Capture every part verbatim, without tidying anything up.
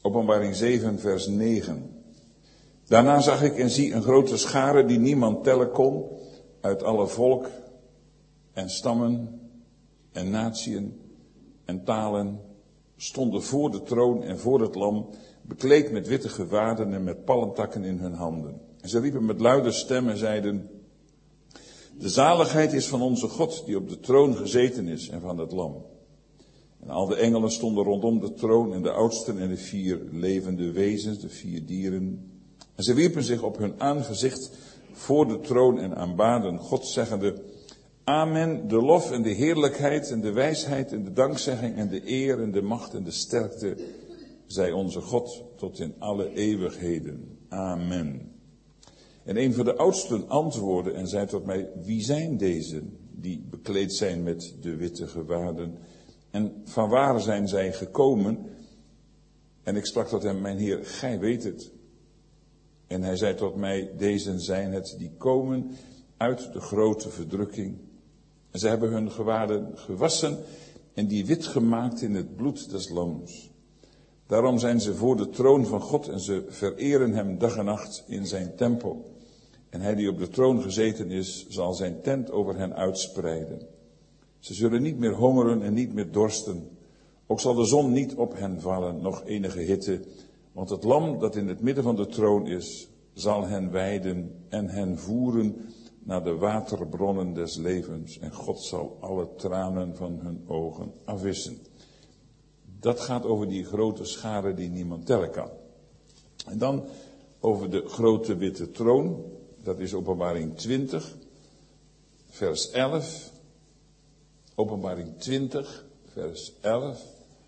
Openbaring zeven, vers negen. Daarna zag ik en zie een grote schare die niemand tellen kon, uit alle volk en stammen en natieën en talen, stonden voor de troon en voor het lam, bekleed met witte gewaden en met palmtakken in hun handen. En ze riepen met luide stem en zeiden: de zaligheid is van onze God die op de troon gezeten is en van het lam. En al de engelen stonden rondom de troon en de oudsten en de vier levende wezens, de vier dieren. En ze wierpen zich op hun aangezicht voor de troon en aanbaden God, zeggende: amen, de lof en de heerlijkheid en de wijsheid en de dankzegging en de eer en de macht en de sterkte zij onze God tot in alle eeuwigheden. Amen. En een van de oudsten antwoordde en zei tot mij: wie zijn deze die bekleed zijn met de witte gewaden? En van waar zijn zij gekomen? En ik sprak tot hem: mijn Heer, gij weet het. En hij zei tot mij: deze zijn het die komen uit de grote verdrukking. En ze hebben hun gewaden gewassen en die wit gemaakt in het bloed des lams. Daarom zijn ze voor de troon van God en ze vereren hem dag en nacht in zijn tempel. En hij die op de troon gezeten is, zal zijn tent over hen uitspreiden. Ze zullen niet meer hongeren en niet meer dorsten. Ook zal de zon niet op hen vallen, nog enige hitte. Want het lam dat in het midden van de troon is, zal hen weiden en hen voeren naar de waterbronnen des levens. En God zal alle tranen van hun ogen afwissen. Dat gaat over die grote schare die niemand tellen kan. En dan over de grote witte troon. Dat is Openbaring twintig, vers elf. Openbaring twintig, vers elf.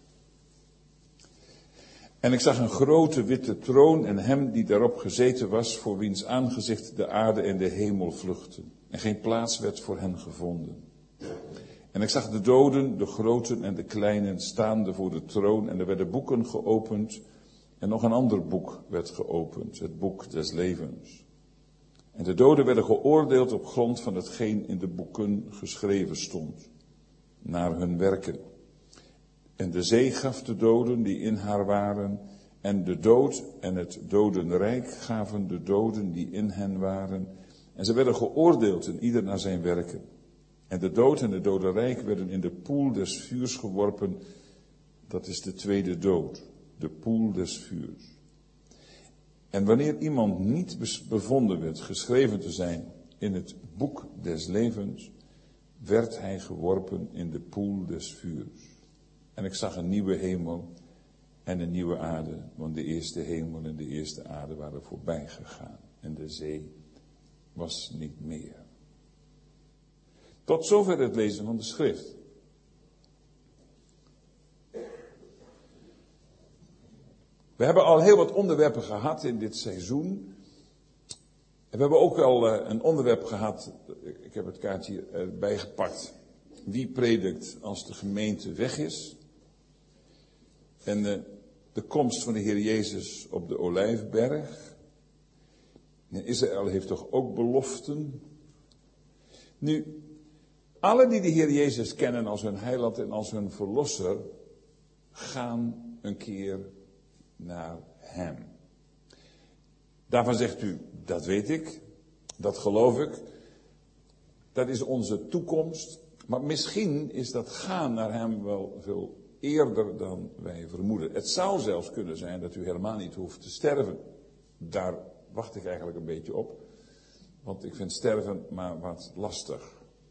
En ik zag een grote witte troon en hem die daarop gezeten was, voor wiens aangezicht de aarde en de hemel vluchtten. En geen plaats werd voor hen gevonden. En ik zag de doden, de groten en de kleinen, staande voor de troon. En er werden boeken geopend. En nog een ander boek werd geopend, het boek des levens. En de doden werden geoordeeld op grond van hetgeen in de boeken geschreven stond, naar hun werken. En de zee gaf de doden die in haar waren, en de dood en het dodenrijk gaven de doden die in hen waren. En ze werden geoordeeld en ieder naar zijn werken. En de dood en het dodenrijk werden in de poel des vuurs geworpen. Dat is de tweede dood, de poel des vuurs. En wanneer iemand niet bevonden werd geschreven te zijn in het boek des levens, werd hij geworpen in de poel des vuurs. En ik zag een nieuwe hemel en een nieuwe aarde, want de eerste hemel en de eerste aarde waren voorbij gegaan en de zee was niet meer. Tot zover het lezen van de schrift. We hebben al heel wat onderwerpen gehad in dit seizoen. En we hebben ook al uh, een onderwerp gehad, ik heb het kaartje erbij gepakt. Wie predikt als de gemeente weg is? En uh, de komst van de Heer Jezus op de Olijfberg. En Israël heeft toch ook beloften? Nu, alle die de Heer Jezus kennen als hun heiland en als hun verlosser, gaan een keer naar hem. Daarvan zegt u, dat weet ik, dat geloof ik, dat is onze toekomst. Maar misschien is dat gaan naar hem wel veel eerder dan wij vermoeden. Het zou zelfs kunnen zijn dat u helemaal niet hoeft te sterven. Daar wacht ik eigenlijk een beetje op. Want ik vind sterven maar wat lastig.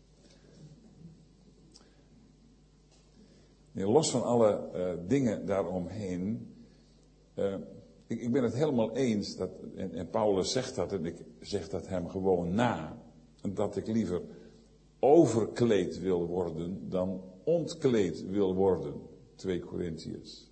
Nee, los van alle uh, dingen daaromheen. Uh, ik, ik ben het helemaal eens, dat, en, en Paulus zegt dat, en ik zeg dat hem gewoon na, dat ik liever overkleed wil worden dan ontkleed wil worden. twee Korintiërs.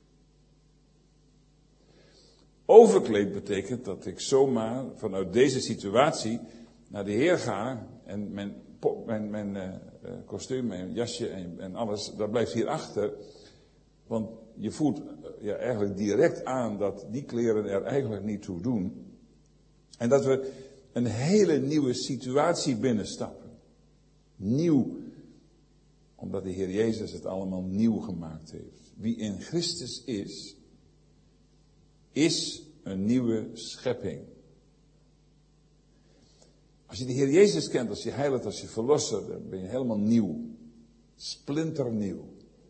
Overkleed betekent dat ik zomaar vanuit deze situatie naar de Heer ga en mijn, mijn, mijn uh, kostuum, mijn jasje en, en alles, dat blijft hier achter. Want je voelt ja, eigenlijk direct aan dat die kleren er eigenlijk niet toe doen. En dat we een hele nieuwe situatie binnenstappen. Nieuw. Omdat de Heer Jezus het allemaal nieuw gemaakt heeft. Wie in Christus is, is een nieuwe schepping. Als je de Heer Jezus kent, als je heiligt, als je verlosser, dan ben je helemaal nieuw. Splinternieuw.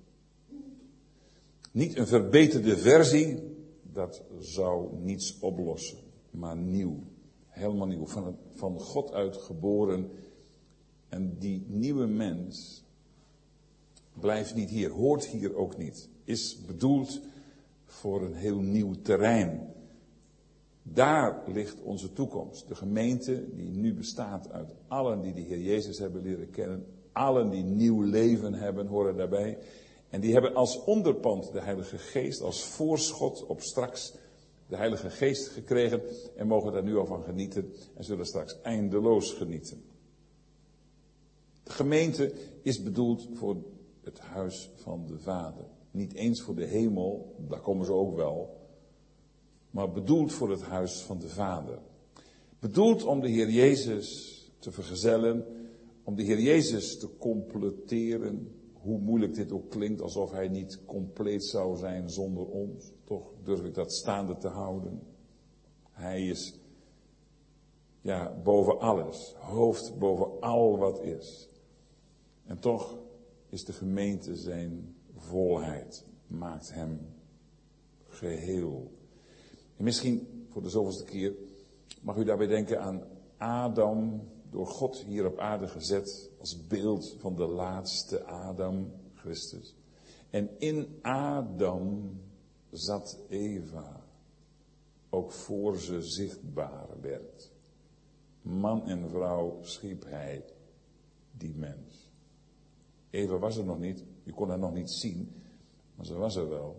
Niet een verbeterde versie, dat zou niets oplossen, maar nieuw. Helemaal nieuw, van, het, van God uit geboren. En die nieuwe mens blijft niet hier, hoort hier ook niet. Is bedoeld voor een heel nieuw terrein. Daar ligt onze toekomst. De gemeente die nu bestaat uit allen die de Heer Jezus hebben leren kennen. Allen die nieuw leven hebben, horen daarbij. En die hebben als onderpand de Heilige Geest, als voorschot op straks de Heilige Geest gekregen. En mogen daar nu al van genieten en zullen straks eindeloos genieten. De gemeente is bedoeld voor het huis van de Vader. Niet eens voor de hemel, daar komen ze ook wel. Maar bedoeld voor het huis van de Vader. Bedoeld om de Heer Jezus te vergezellen. Om de Heer Jezus te completeren. Hoe moeilijk dit ook klinkt, alsof hij niet compleet zou zijn zonder ons. Toch durf ik dat staande te houden. Hij is, ja, boven alles. Hoofd boven al wat is. En toch is de gemeente zijn volheid. Maakt hem geheel. En misschien voor de zoveelste keer mag u daarbij denken aan Adam, door God hier op aarde gezet als beeld van de laatste Adam, Christus. En in Adam zat Eva, ook voor ze zichtbaar werd. Man en vrouw schiep hij, die mens. Eva was er nog niet, je kon haar nog niet zien, maar ze was er wel.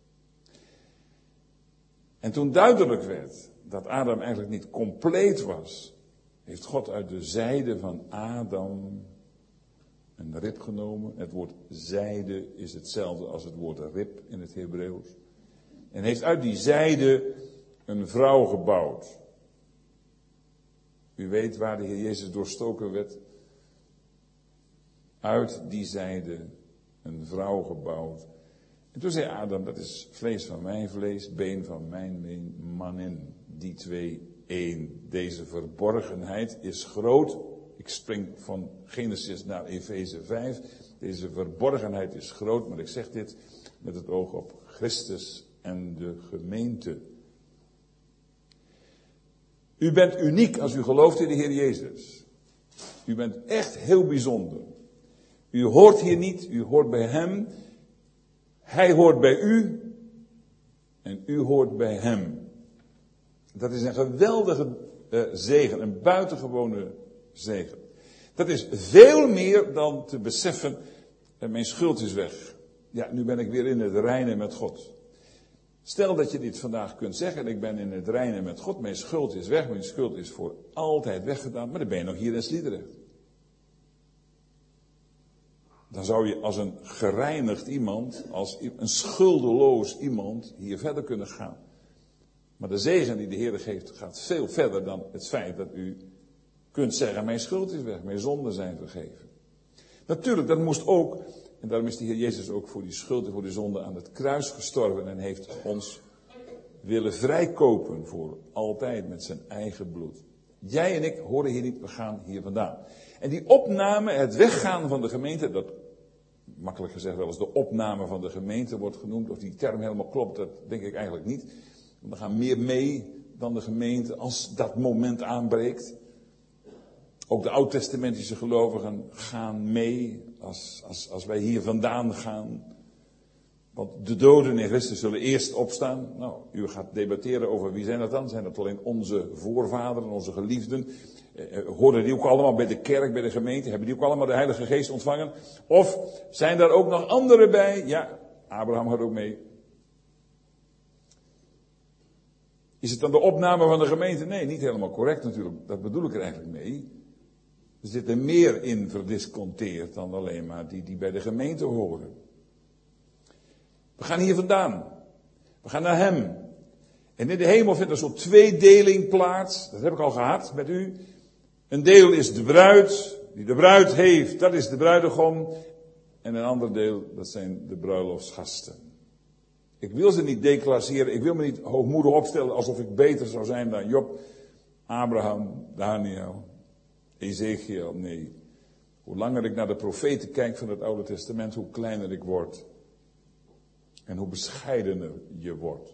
En toen duidelijk werd dat Adam eigenlijk niet compleet was, heeft God uit de zijde van Adam een rib genomen. Het woord zijde is hetzelfde als het woord rib in het Hebreeuws. En heeft uit die zijde een vrouw gebouwd. U weet waar de Heer Jezus doorstoken werd. Uit die zijde een vrouw gebouwd. En toen zei Adam, dat is vlees van mijn vlees, been van mijn been, manin. Die twee één. Deze verborgenheid is groot. Ik spring van Genesis naar Efeze vijf. Deze verborgenheid is groot, maar ik zeg dit met het oog op Christus en de gemeente. U bent uniek als u gelooft in de Heer Jezus. U bent echt heel bijzonder. U hoort hier niet, u hoort bij Hem. Hij hoort bij u. En u hoort bij Hem. Dat is een geweldige uh, zegen, een buitengewone zegen. Dat is veel meer dan te beseffen, uh, mijn schuld is weg. Ja, nu ben ik weer in het reinen met God. Stel dat je dit vandaag kunt zeggen, ik ben in het reinen met God, mijn schuld is weg, mijn schuld is voor altijd weggedaan, maar dan ben je nog hier in Sliedrecht. Dan zou je als een gereinigd iemand, als een schuldeloos iemand hier verder kunnen gaan. Maar de zegen die de Heer geeft gaat veel verder dan het feit dat u kunt zeggen, mijn schuld is weg, mijn zonden zijn vergeven. Natuurlijk, dat moest ook, en daarom is de Heer Jezus ook voor die schuld en voor die zonde aan het kruis gestorven en heeft ons willen vrijkopen voor altijd met zijn eigen bloed. Jij en ik horen hier niet, we gaan hier vandaan. En die opname, het weggaan van de gemeente, dat makkelijk gezegd wel eens de opname van de gemeente wordt genoemd, of die term helemaal klopt, dat denk ik eigenlijk niet. Want we gaan meer mee dan de gemeente als dat moment aanbreekt. Ook de oud-testamentische gelovigen gaan mee als, als, als wij hier vandaan gaan. Want de doden in Christus zullen eerst opstaan. Nou, u gaat debatteren over wie zijn dat dan? Zijn dat alleen onze voorvaderen, onze geliefden? Eh, horen die ook allemaal bij de kerk, bij de gemeente? Hebben die ook allemaal de Heilige Geest ontvangen? Of zijn daar ook nog anderen bij? Ja, Abraham had ook mee. Is het dan de opname van de gemeente? Nee, niet helemaal correct natuurlijk. Dat bedoel ik er eigenlijk mee. Er zit er meer in verdisconteerd dan alleen maar die die bij de gemeente horen. We gaan hier vandaan. We gaan naar Hem. En in de hemel vindt er zo'n tweedeling plaats. Dat heb ik al gehad met u. Een deel is de bruid, die de bruid heeft, dat is de bruidegom. En een ander deel, dat zijn de bruiloftsgasten. Ik wil ze niet declasseren. Ik wil me niet hoogmoedig opstellen alsof ik beter zou zijn dan Job, Abraham, Daniel, Ezekiel. Nee. Hoe langer ik naar de profeten kijk van het Oude Testament, hoe kleiner ik word. En hoe bescheidener je wordt.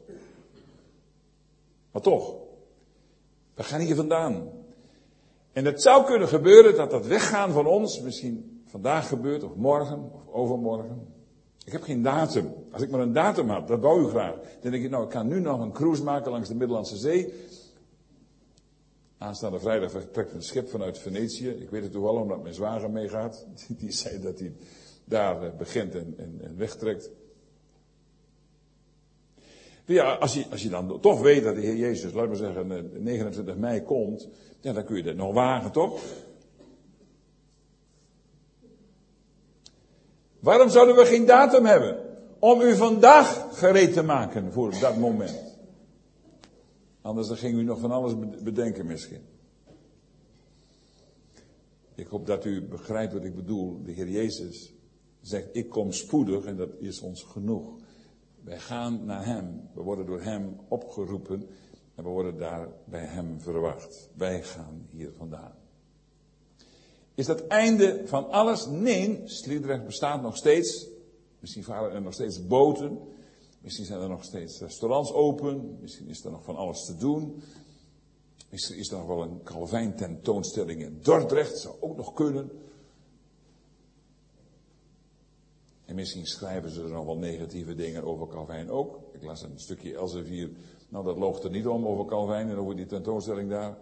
Maar toch, we gaan hier vandaan. En het zou kunnen gebeuren dat dat weggaan van ons misschien vandaag gebeurt, of morgen, of overmorgen. Ik heb geen datum. Als ik maar een datum had, dat wou u graag. Dan denk ik, nou, ik kan nu nog een cruise maken langs de Middellandse Zee. Aanstaande vrijdag vertrekt een schip vanuit Venetië. Ik weet het toevallig omdat mijn zwager meegaat. Die zei dat hij daar begint en, en, en wegtrekt. Ja, als je, als je dan toch weet dat de Heer Jezus, laten we zeggen, negenentwintig mei komt, ja, dan kun je dat nog wagen, toch? Waarom zouden we geen datum hebben? Om u vandaag gereed te maken voor dat moment. Anders dan ging u nog van alles bedenken misschien. Ik hoop dat u begrijpt wat ik bedoel. De Heer Jezus zegt, ik kom spoedig en dat is ons genoeg. Wij gaan naar Hem. We worden door Hem opgeroepen en we worden daar bij Hem verwacht. Wij gaan hier vandaan. Is dat einde van alles? Nee, Sliedrecht bestaat nog steeds. Misschien varen er nog steeds boten. Misschien zijn er nog steeds restaurants open. Misschien is er nog van alles te doen. Misschien is er nog wel een Calvijn tentoonstelling in Dordrecht. Zou ook nog kunnen. En misschien schrijven ze er nog wel negatieve dingen over Calvijn ook. Ik las een stukje Elsevier. Nou, dat loogt er niet om over Calvijn en over die tentoonstelling daar.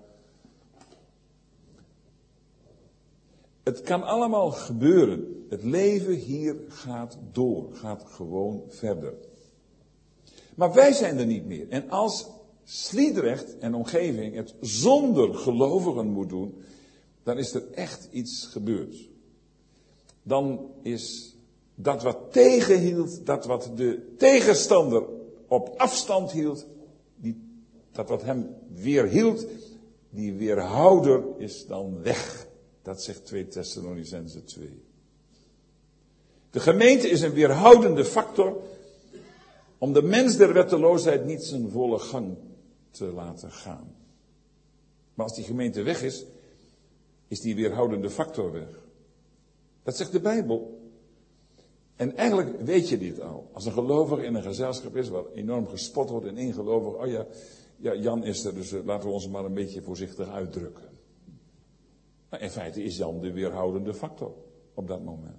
Het kan allemaal gebeuren. Het leven hier gaat door. Gaat gewoon verder. Maar wij zijn er niet meer. En als Sliedrecht en omgeving het zonder gelovigen moet doen, dan is er echt iets gebeurd. Dan is dat wat tegenhield, dat wat de tegenstander op afstand hield, die, dat wat hem weerhield, die weerhouder is dan weg. Dat zegt twee Thessalonicenzen twee. De gemeente is een weerhoudende factor om de mens der wetteloosheid niet zijn volle gang te laten gaan. Maar als die gemeente weg is, is die weerhoudende factor weg. Dat zegt de Bijbel. En eigenlijk weet je dit al. Als een gelovige in een gezelschap is waar enorm gespot wordt en één gelovige, oh ja, ja, Jan is er, dus laten we ons maar een beetje voorzichtig uitdrukken. Maar in feite is Jan de weerhoudende factor op dat moment.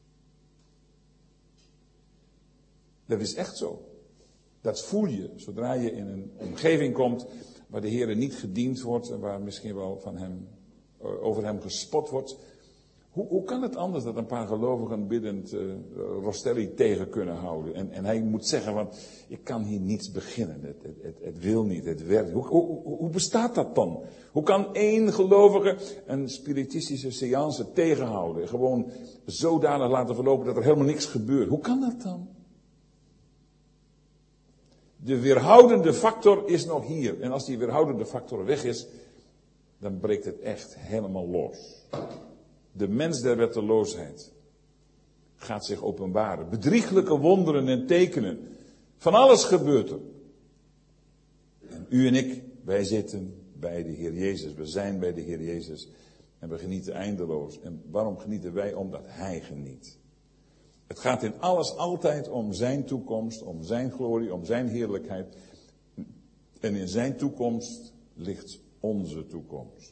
Dat is echt zo. Dat voel je zodra je in een omgeving komt waar de Heer niet gediend wordt en waar misschien wel van hem, over hem gespot wordt. Hoe, hoe kan het anders dat een paar gelovigen biddend uh, Rostelli tegen kunnen houden? En, en hij moet zeggen, want ik kan hier niets beginnen. Het, het, het, het wil niet, het werkt. Hoe, hoe, hoe bestaat dat dan? Hoe kan één gelovige een spiritistische seance tegenhouden? En gewoon zodanig laten verlopen dat er helemaal niks gebeurt. Hoe kan dat dan? De weerhoudende factor is nog hier. En als die weerhoudende factor weg is, dan breekt het echt helemaal los. De mens der wetteloosheid gaat zich openbaren. Bedrieglijke wonderen en tekenen. Van alles gebeurt er. En u en ik, wij zitten bij de Heer Jezus. We zijn bij de Heer Jezus. En we genieten eindeloos. En waarom genieten wij? Omdat Hij geniet. Het gaat in alles altijd om zijn toekomst, om zijn glorie, om zijn heerlijkheid. En in zijn toekomst ligt onze toekomst.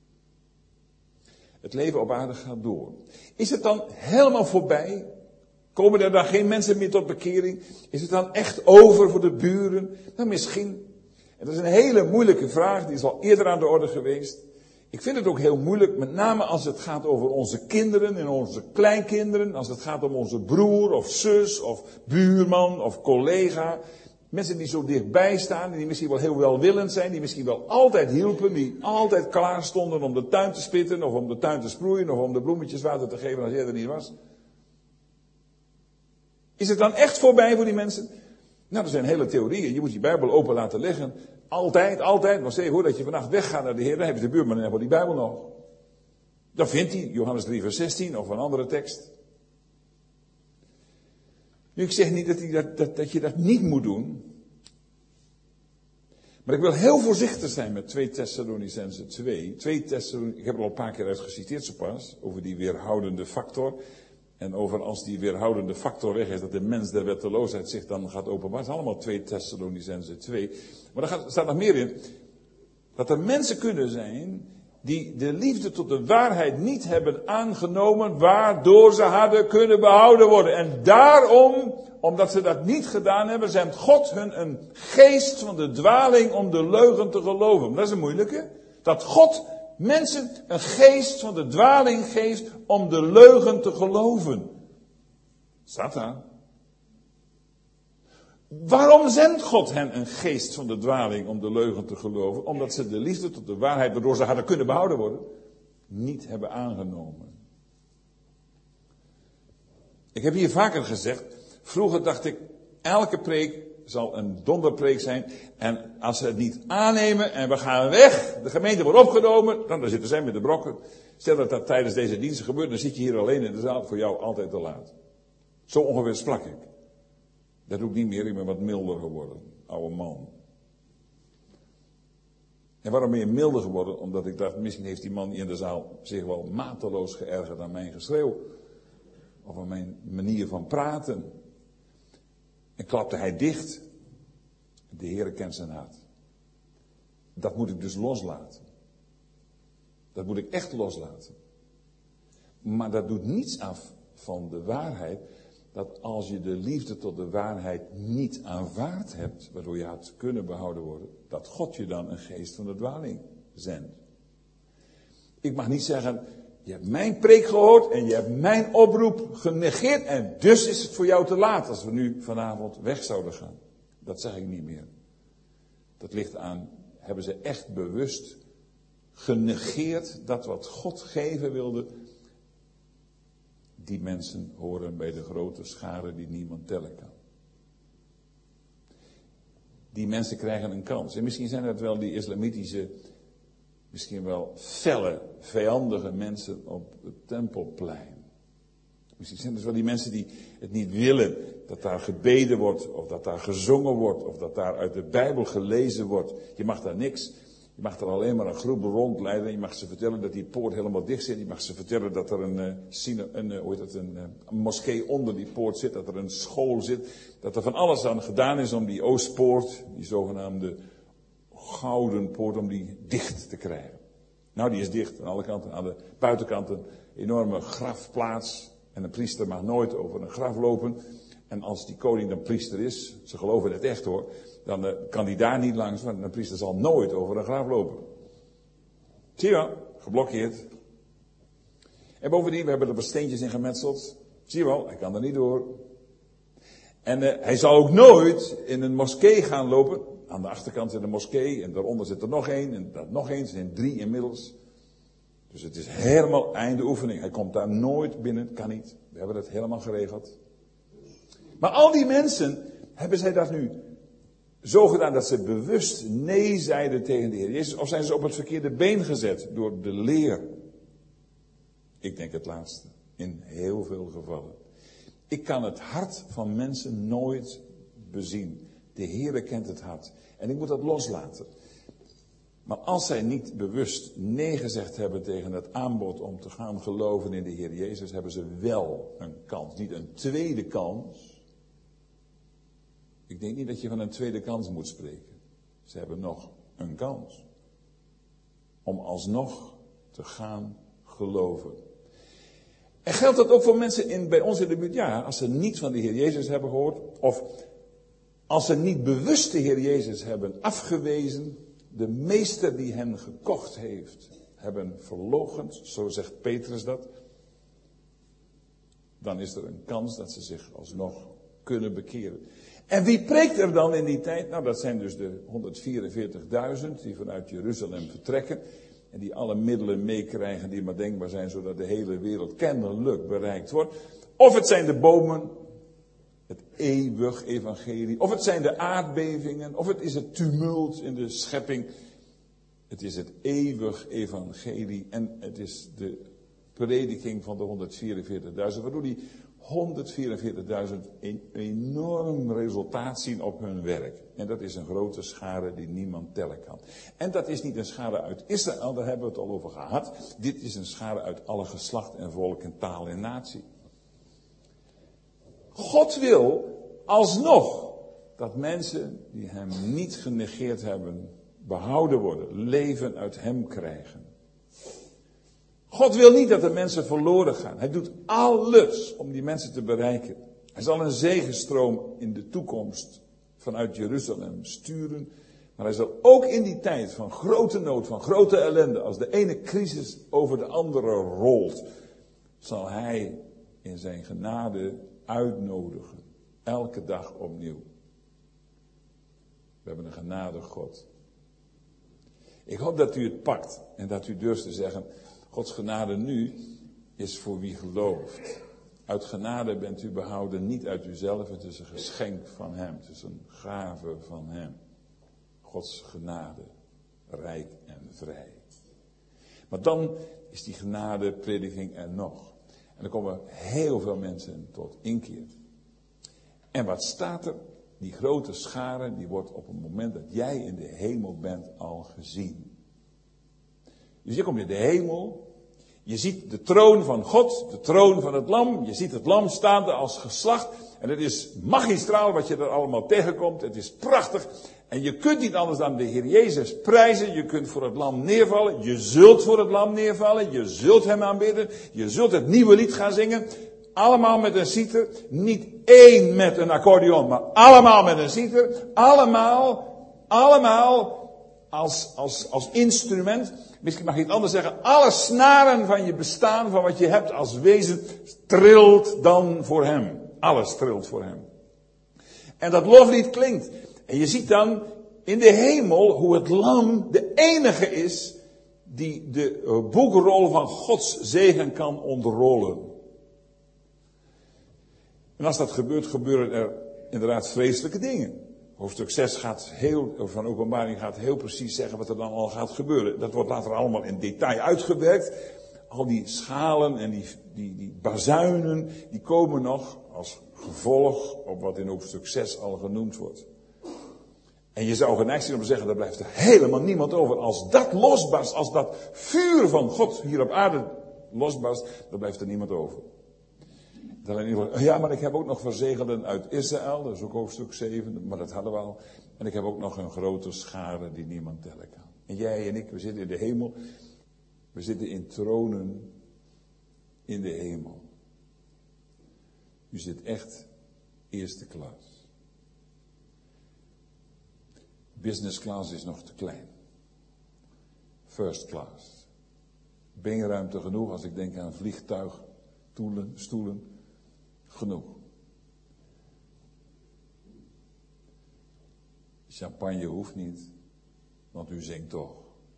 Het leven op aarde gaat door. Is het dan helemaal voorbij? Komen er dan geen mensen meer tot bekering? Is het dan echt over voor de buren? Nou, misschien. En dat is een hele moeilijke vraag, die is al eerder aan de orde geweest. Ik vind het ook heel moeilijk, met name als het gaat over onze kinderen en onze kleinkinderen. Als het gaat om onze broer of zus of buurman of collega. Mensen die zo dichtbij staan, die misschien wel heel welwillend zijn, die misschien wel altijd hielpen, die altijd klaar stonden om de tuin te spitten of om de tuin te sproeien of om de bloemetjes water te geven als jij er niet was. Is het dan echt voorbij voor die mensen? Nou, er zijn hele theorieën. Je moet die Bijbel open laten liggen. Altijd, altijd. Maar stel je voor dat je vannacht weggaat naar de Heer, dan heb je de buurman en dan wordt die Bijbel nog. Dan vindt hij Johannes drie vers zestien of een andere tekst. Nu, ik zeg niet dat, hij dat, dat, dat je dat niet moet doen. Maar ik wil heel voorzichtig zijn met twee Thessalonicenzen twee. twee Thessalonicenzen, ik heb er al een paar keer uit geciteerd zo pas, over die weerhoudende factor. En over als die weerhoudende factor weg is, dat de mens der wetteloosheid zich dan gaat openbaren. Het is allemaal twee Thessalonicenzen twee. Maar er gaat, staat nog meer in. Dat er mensen kunnen zijn die de liefde tot de waarheid niet hebben aangenomen, waardoor ze hadden kunnen behouden worden. En daarom, omdat ze dat niet gedaan hebben, zendt God hun een geest van de dwaling om de leugen te geloven. Maar dat is een moeilijke. Dat God mensen een geest van de dwaling geeft om de leugen te geloven. Staat daar. Waarom zendt God hen een geest van de dwaling om de leugen te geloven? Omdat ze de liefde tot de waarheid, waardoor ze hadden kunnen behouden worden, niet hebben aangenomen. Ik heb hier vaker gezegd, vroeger dacht ik, elke preek zal een donderpreek zijn. En als ze het niet aannemen en we gaan weg, de gemeente wordt opgenomen, dan, dan zitten zij met de brokken. Stel dat dat tijdens deze diensten gebeurt, dan zit je hier alleen in de zaal, voor jou altijd te laat. Zo ongeveer sprak ik. Dat doe ik niet meer, ik ben wat milder geworden, oude man. En waarom ben je milder geworden? Omdat ik dacht, misschien heeft die man in de zaal zich wel mateloos geërgerd aan mijn geschreeuw. Of aan mijn manier van praten. En klapte hij dicht. De Heere kent zijn hart. Dat moet ik dus loslaten. Dat moet ik echt loslaten. Maar dat doet niets af van de waarheid. Dat als je de liefde tot de waarheid niet aanvaard hebt, waardoor je had kunnen behouden worden, dat God je dan een geest van de dwaling zendt. Ik mag niet zeggen, je hebt mijn preek gehoord en je hebt mijn oproep genegeerd en dus is het voor jou te laat als we nu vanavond weg zouden gaan. Dat zeg ik niet meer. Dat ligt aan, hebben ze echt bewust genegeerd dat wat God geven wilde. Die mensen horen bij de grote schare die niemand tellen kan. Die mensen krijgen een kans. En misschien zijn dat wel die islamitische, misschien wel felle, vijandige mensen op het Tempelplein. Misschien zijn het wel die mensen die het niet willen dat daar gebeden wordt, of dat daar gezongen wordt, of dat daar uit de Bijbel gelezen wordt. Je mag daar niks. Je mag er alleen maar een groep rondleiden. Je mag ze vertellen dat die poort helemaal dicht zit. Je mag ze vertellen dat er een, een, een, hoe heet het, een, een moskee onder die poort zit. Dat er een school zit. Dat er van alles aan gedaan is om die Oostpoort, die zogenaamde gouden poort, om die dicht te krijgen. Nou, die is dicht aan alle kanten. Aan de buitenkant een enorme grafplaats. En een priester mag nooit over een graf lopen. En als die koning dan priester is, ze geloven het echt hoor, dan uh, kan die daar niet langs, want een priester zal nooit over een graf lopen. Zie je wel, geblokkeerd. En bovendien, we hebben er wat steentjes in gemetseld. Zie je wel, hij kan er niet door. En uh, hij zal ook nooit in een moskee gaan lopen. Aan de achterkant zit een moskee en daaronder zit er nog één en daar nog één. Er zijn drie inmiddels. Dus het is helemaal einde oefening. Hij komt daar nooit binnen, kan niet. We hebben het helemaal geregeld. Maar al die mensen, hebben zij dat nu zo gedaan dat ze bewust nee zeiden tegen de Heer Jezus? Of zijn ze op het verkeerde been gezet door de leer? Ik denk het laatste. In heel veel gevallen. Ik kan het hart van mensen nooit bezien. De Heer kent het hart. En ik moet dat loslaten. Maar als zij niet bewust nee gezegd hebben tegen het aanbod om te gaan geloven in de Heer Jezus, hebben ze wel een kans. Niet een tweede kans. Ik denk niet dat je van een tweede kans moet spreken. Ze hebben nog een kans. Om alsnog te gaan geloven. En geldt dat ook voor mensen in, bij ons in de buurt? Ja, als ze niet van de Heer Jezus hebben gehoord. Of als ze niet bewust de Heer Jezus hebben afgewezen. De meester die hen gekocht heeft, hebben verloochend. Zo zegt Petrus dat. Dan is er een kans dat ze zich alsnog kunnen bekeren. En wie preekt er dan in die tijd? Nou, dat zijn dus de honderdvierenveertigduizend die vanuit Jeruzalem vertrekken. En die alle middelen meekrijgen die maar denkbaar zijn, zodat de hele wereld kennelijk bereikt wordt. Of het zijn de bomen, het eeuwig evangelie. Of het zijn de aardbevingen. Of het is het tumult in de schepping. Het is het eeuwig evangelie. En het is de prediking van de honderdvierenveertigduizend. Waardoor die honderdvierenveertigduizend een enorm resultaat zien op hun werk. En dat is een grote schare die niemand tellen kan. En dat is niet een schare uit Israël, daar hebben we het al over gehad. Dit is een schare uit alle geslacht en volk en taal en natie. God wil alsnog dat mensen die hem niet genegeerd hebben, behouden worden, leven uit hem krijgen. God wil niet dat de mensen verloren gaan. Hij doet alles om die mensen te bereiken. Hij zal een zegenstroom in de toekomst vanuit Jeruzalem sturen. Maar hij zal ook in die tijd van grote nood, van grote ellende, als de ene crisis over de andere rolt, zal hij in zijn genade uitnodigen. Elke dag opnieuw. We hebben een genadig God. Ik hoop dat u het pakt en dat u durft te zeggen, Gods genade nu is voor wie gelooft. Uit genade bent u behouden, niet uit uzelf. Het is een geschenk van hem. Het is een gave van hem. Gods genade, rijk en vrij. Maar dan is die genadeprediking er nog. En dan komen heel veel mensen tot inkeer. En wat staat er? Die grote schare, die wordt op het moment dat jij in de hemel bent al gezien. Dus je komt in de hemel. Je ziet de troon van God, de troon van het lam. Je ziet het lam staande als geslacht. En het is magistraal wat je er allemaal tegenkomt. Het is prachtig. En je kunt niet anders dan de Heer Jezus prijzen. Je kunt voor het lam neervallen. Je zult voor het lam neervallen. Je zult hem aanbidden. Je zult het nieuwe lied gaan zingen. Allemaal met een citer. Niet één met een accordeon, maar allemaal met een citer. Allemaal, allemaal als, als, als instrument. Misschien mag je het anders zeggen. Alle snaren van je bestaan, van wat je hebt als wezen, trilt dan voor hem. Alles trilt voor hem. En dat loflied klinkt. En je ziet dan in de hemel hoe het lam de enige is die de boekrol van Gods zegen kan ontrollen. En als dat gebeurt, gebeuren er inderdaad vreselijke dingen. Hoofdstuk zes gaat heel, van Openbaring gaat heel precies zeggen wat er dan al gaat gebeuren. Dat wordt later allemaal in detail uitgewerkt. Al die schalen en die, die, die bazuinen, die komen nog als gevolg op wat in hoofdstuk zes al genoemd wordt. En je zou geneigd zijn om te zeggen, daar blijft er helemaal niemand over. Als dat losbarst, als dat vuur van God hier op aarde losbarst, dan blijft er niemand over. Ja, maar ik heb ook nog verzegelen uit Israël, dat is ook hoofdstuk zeven, maar dat hadden we al. En ik heb ook nog een grote schare die niemand tellen kan. En jij en ik, we zitten in de hemel. We zitten in tronen in de hemel. U zit echt eerste klas. Business class is nog te klein. First class. Beenruimte genoeg als ik denk aan vliegtuig, stoelen, stoelen. Genoeg. Champagne hoeft niet, want u zingt toch.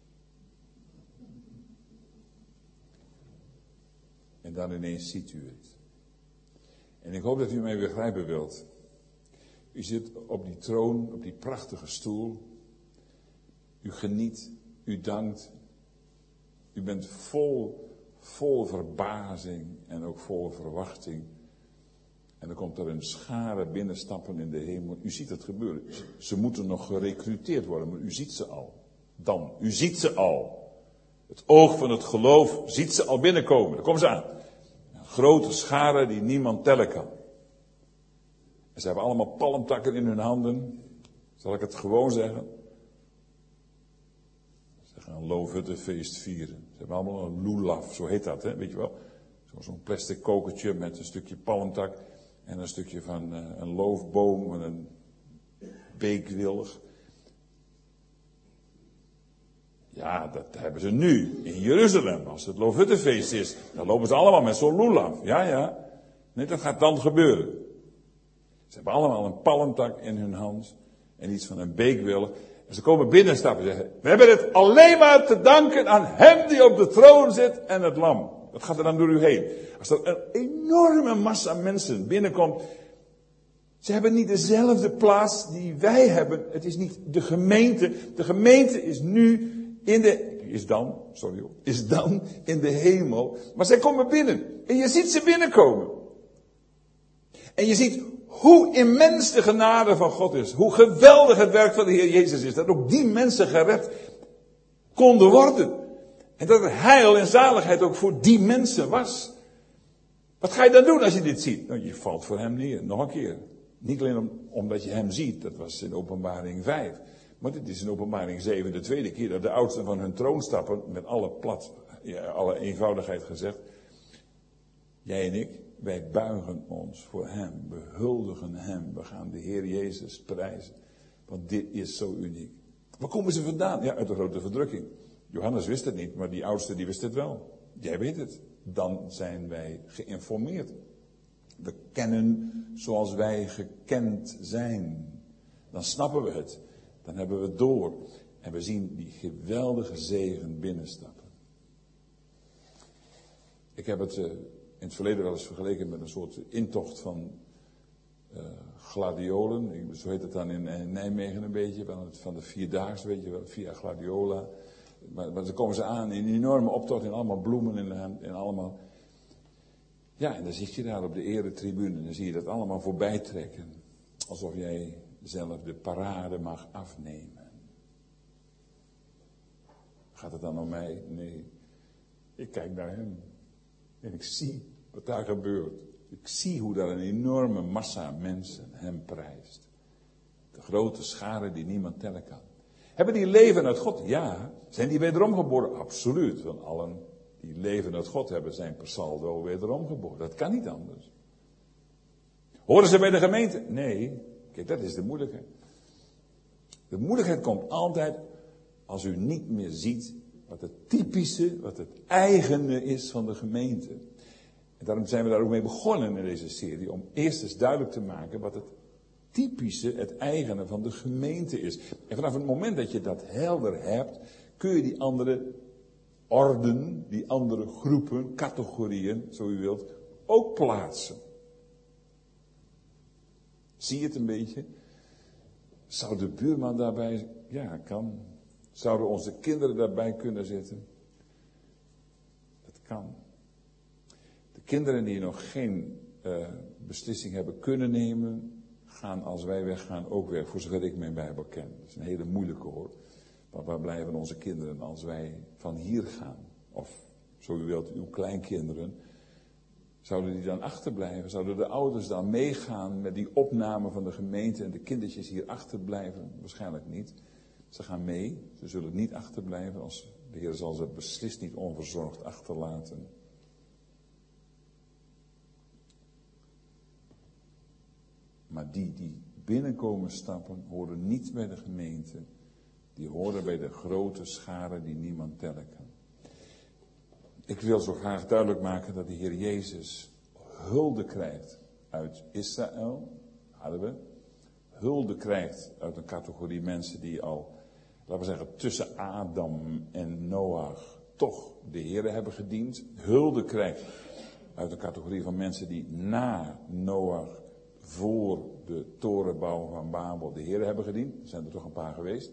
En dan ineens ziet u het. En ik hoop dat u mij begrijpen wilt. U zit op die troon, op die prachtige stoel. U geniet, u dankt. U bent vol, vol verbazing en ook vol verwachting. En dan komt er een schare binnenstappen in de hemel. U ziet het gebeuren. Ze moeten nog gerecruiteerd worden, maar u ziet ze al. Dan, u ziet ze al. Het oog van het geloof ziet ze al binnenkomen. Daar komen ze aan. Een grote schare die niemand tellen kan. En ze hebben allemaal palmtakken in hun handen. Zal ik het gewoon zeggen? Ze gaan een loofhuttenfeest vieren. Ze hebben allemaal een lulaf, zo heet dat, hè? Weet je wel? Zo, zo'n plastic kokertje met een stukje palmtak. En een stukje van uh, een loofboom en een beekwillig. Ja, dat hebben ze nu in Jeruzalem. Als het Loofhuttenfeest is, dan lopen ze allemaal met zo'n lulaf. Ja, ja. Nee, dat gaat dan gebeuren. Ze hebben allemaal een palmtak in hun hand. En iets van een beekwillig. En ze komen binnenstappen en zeggen, we hebben het alleen maar te danken aan hem die op de troon zit en het lam. Dat gaat er dan door u heen. Als er een enorme massa mensen binnenkomt. Ze hebben niet dezelfde plaats die wij hebben. Het is niet de gemeente. De gemeente is nu in de, is dan, sorry hoor, is dan in de hemel. Maar zij komen binnen. En je ziet ze binnenkomen. En je ziet hoe immens de genade van God is. Hoe geweldig het werk van de Heer Jezus is. Dat ook die mensen gered konden worden. En dat er heil en zaligheid ook voor die mensen was. Wat ga je dan doen als je dit ziet? Nou, je valt voor hem neer, nog een keer. Niet alleen om, omdat je hem ziet, dat was in Openbaring vijf. Maar dit is in Openbaring zeven de tweede keer dat de oudsten van hun troon stappen. Met alle plat, ja, alle eenvoudigheid gezegd. Jij en ik, wij buigen ons voor hem. We huldigen hem. We gaan de Heer Jezus prijzen. Want dit is zo uniek. Waar komen ze vandaan? Ja, uit de grote verdrukking. Johannes wist het niet, maar die oudste die wist het wel. Jij weet het. Dan zijn wij geïnformeerd. We kennen zoals wij gekend zijn. Dan snappen we het. Dan hebben we het door. En we zien die geweldige zegen binnenstappen. Ik heb het uh, in het verleden wel eens vergeleken met een soort intocht van uh, gladiolen. Zo heet het dan in, in Nijmegen een beetje. Van de Vierdaagse, weet je wel, Via Gladiola. Maar, maar dan komen ze aan in een enorme optocht in allemaal bloemen en, en allemaal. Ja, en dan zit je daar op de eretribune en dan zie je dat allemaal voorbij trekken. Alsof jij zelf de parade mag afnemen. Gaat het dan om mij? Nee. Ik kijk naar hem. En ik zie wat daar gebeurt. Ik zie hoe daar een enorme massa mensen hem prijst. De grote schare die niemand tellen kan. Hebben die leven uit God? Ja. Zijn die wederom geboren? Absoluut. Want allen die leven uit God hebben zijn per saldo wederom geboren. Dat kan niet anders. Horen ze bij de gemeente? Nee. Kijk, dat is de moeilijkheid. De moeilijkheid komt altijd als u niet meer ziet wat het typische, wat het eigene is van de gemeente. En daarom zijn we daar ook mee begonnen in deze serie. Om eerst eens duidelijk te maken wat het typische, het eigene van de gemeente is. En vanaf het moment dat je dat helder hebt, kun je die andere orden, die andere groepen, categorieën, zo u wilt, ook plaatsen. Zie je het een beetje? Zou de buurman daarbij, ja, kan. Zouden onze kinderen daarbij kunnen zitten? Dat kan. De kinderen die nog geen uh, beslissing hebben kunnen nemen, gaan als wij weggaan ook weg, voor zover ik mijn Bijbel ken. Dat is een hele moeilijke hoor. Maar waar blijven onze kinderen als wij van hier gaan? Of, zo u wilt, uw kleinkinderen. Zouden die dan achterblijven? Zouden de ouders dan meegaan met die opname van de gemeente en de kindertjes hier achterblijven? Waarschijnlijk niet. Ze gaan mee. Ze zullen niet achterblijven. Als de Heer zal ze beslist niet onverzorgd achterlaten. Maar die die binnenkomen stappen, horen niet bij de gemeente. Die horen bij de grote schare die niemand tellen kan. Ik wil zo graag duidelijk maken dat de Heer Jezus hulde krijgt uit Israël. Hadden we. Hulde krijgt uit een categorie mensen die al, laten we zeggen, tussen Adam en Noach toch de Heer hebben gediend. Hulde krijgt uit een categorie van mensen die na Noach voor de torenbouw van Babel de Heer hebben gediend. Er zijn er toch een paar geweest.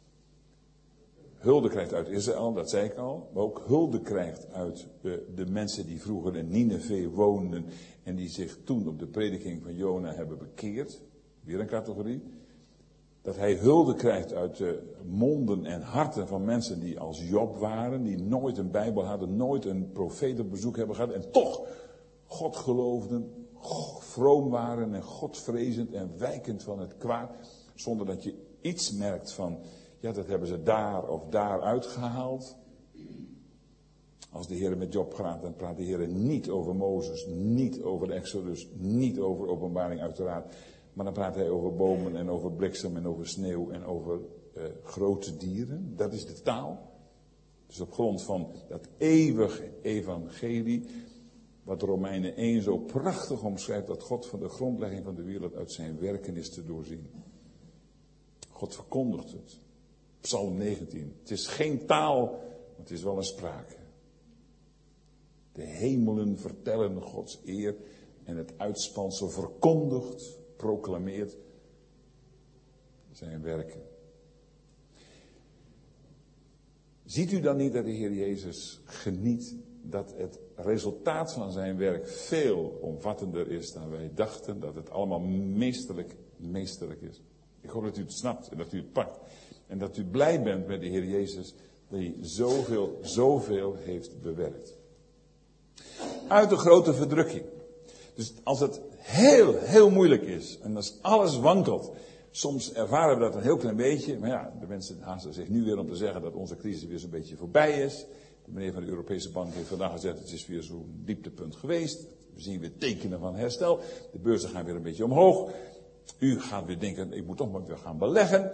Hulde krijgt uit Israël, dat zei ik al. Maar ook hulde krijgt uit de, de mensen die vroeger in Nineve woonden. En die zich toen op de prediking van Jona hebben bekeerd. Weer een categorie. Dat hij hulde krijgt uit de monden en harten van mensen die als Job waren. Die nooit een Bijbel hadden, nooit een profetenbezoek hebben gehad. En toch God geloofden, vroom waren en Godvrezend en wijkend van het kwaad. Zonder dat je iets merkt van, ja, dat hebben ze daar of daar uitgehaald. Als de Heer met Job praat, dan praat de Heer niet over Mozes, niet over de Exodus, niet over openbaring uiteraard. Maar dan praat hij over bomen en over bliksem en over sneeuw en over uh, grote dieren. Dat is de taal. Dus op grond van dat eeuwige evangelie, wat Romeinen één zo prachtig omschrijft, dat God van de grondlegging van de wereld uit zijn werken is te doorzien. God verkondigt het. Psalm negentien. Het is geen taal, maar het is wel een spraak. De hemelen vertellen Gods eer en het uitspansel verkondigt, proclameert zijn werken. Ziet u dan niet dat de Heer Jezus geniet dat het resultaat van zijn werk veel omvattender is dan wij dachten, dat het allemaal meesterlijk, meesterlijk is. Ik hoop dat u het snapt en dat u het pakt. En dat u blij bent met de Heer Jezus, die zoveel, zoveel heeft bewerkt. Uit de grote verdrukking. Dus als het heel, heel moeilijk is en als alles wankelt. Soms ervaren we dat een heel klein beetje. Maar ja, de mensen haasten zich nu weer om te zeggen dat onze crisis weer zo'n beetje voorbij is. De meneer van de Europese Bank heeft vandaag gezegd, het is weer zo'n dieptepunt geweest. We zien weer tekenen van herstel. De beurzen gaan weer een beetje omhoog. U gaat weer denken, ik moet toch maar weer gaan beleggen.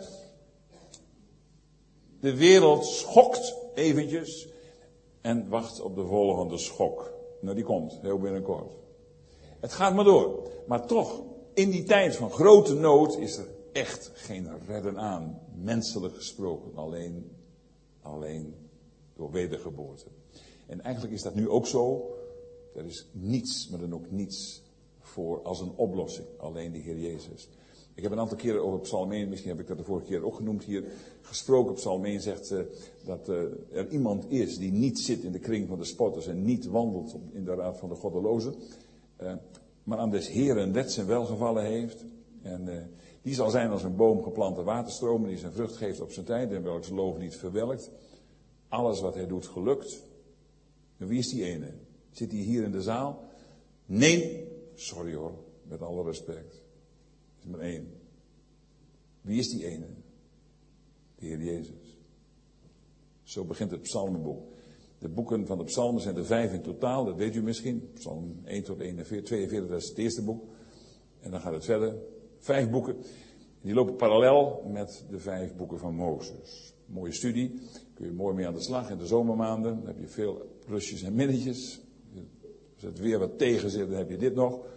De wereld schokt eventjes en wacht op de volgende schok. Nou, die komt heel binnenkort. Het gaat maar door. Maar toch, in die tijd van grote nood is er echt geen redden aan. Menselijk gesproken, alleen, alleen door wedergeboorte. En eigenlijk is dat nu ook zo. Er is niets, maar dan ook niets voor als een oplossing. Alleen de Heer Jezus. Ik heb een aantal keren over Psalm één, misschien heb ik dat de vorige keer ook genoemd hier, gesproken. Psalm één zegt uh, dat uh, er iemand is die niet zit in de kring van de spotters en niet wandelt op, in de raad van de goddelozen. Uh, maar aan des Heeren let en welgevallen heeft. En uh, die zal zijn als een boom geplant aan waterstromen die zijn vrucht geeft op zijn tijd en welks loof niet verwelkt. Alles wat hij doet gelukt. En wie is die ene? Zit hij hier in de zaal? Nee, sorry hoor, met alle respect. Er is maar één. Wie is die ene? De Heer Jezus. Zo begint het psalmenboek. De boeken van de psalmen zijn er vijf in totaal, dat weet u misschien. Psalm één tot eenenveertig, tweeënveertig, dat is het eerste boek. En dan gaat het verder. Vijf boeken. Die lopen parallel met de vijf boeken van Mozes. Mooie studie. Kun je mooi mee aan de slag in de zomermaanden. Dan heb je veel plusjes en minnetjes. Als het weer wat tegen zit, dan heb je dit nog.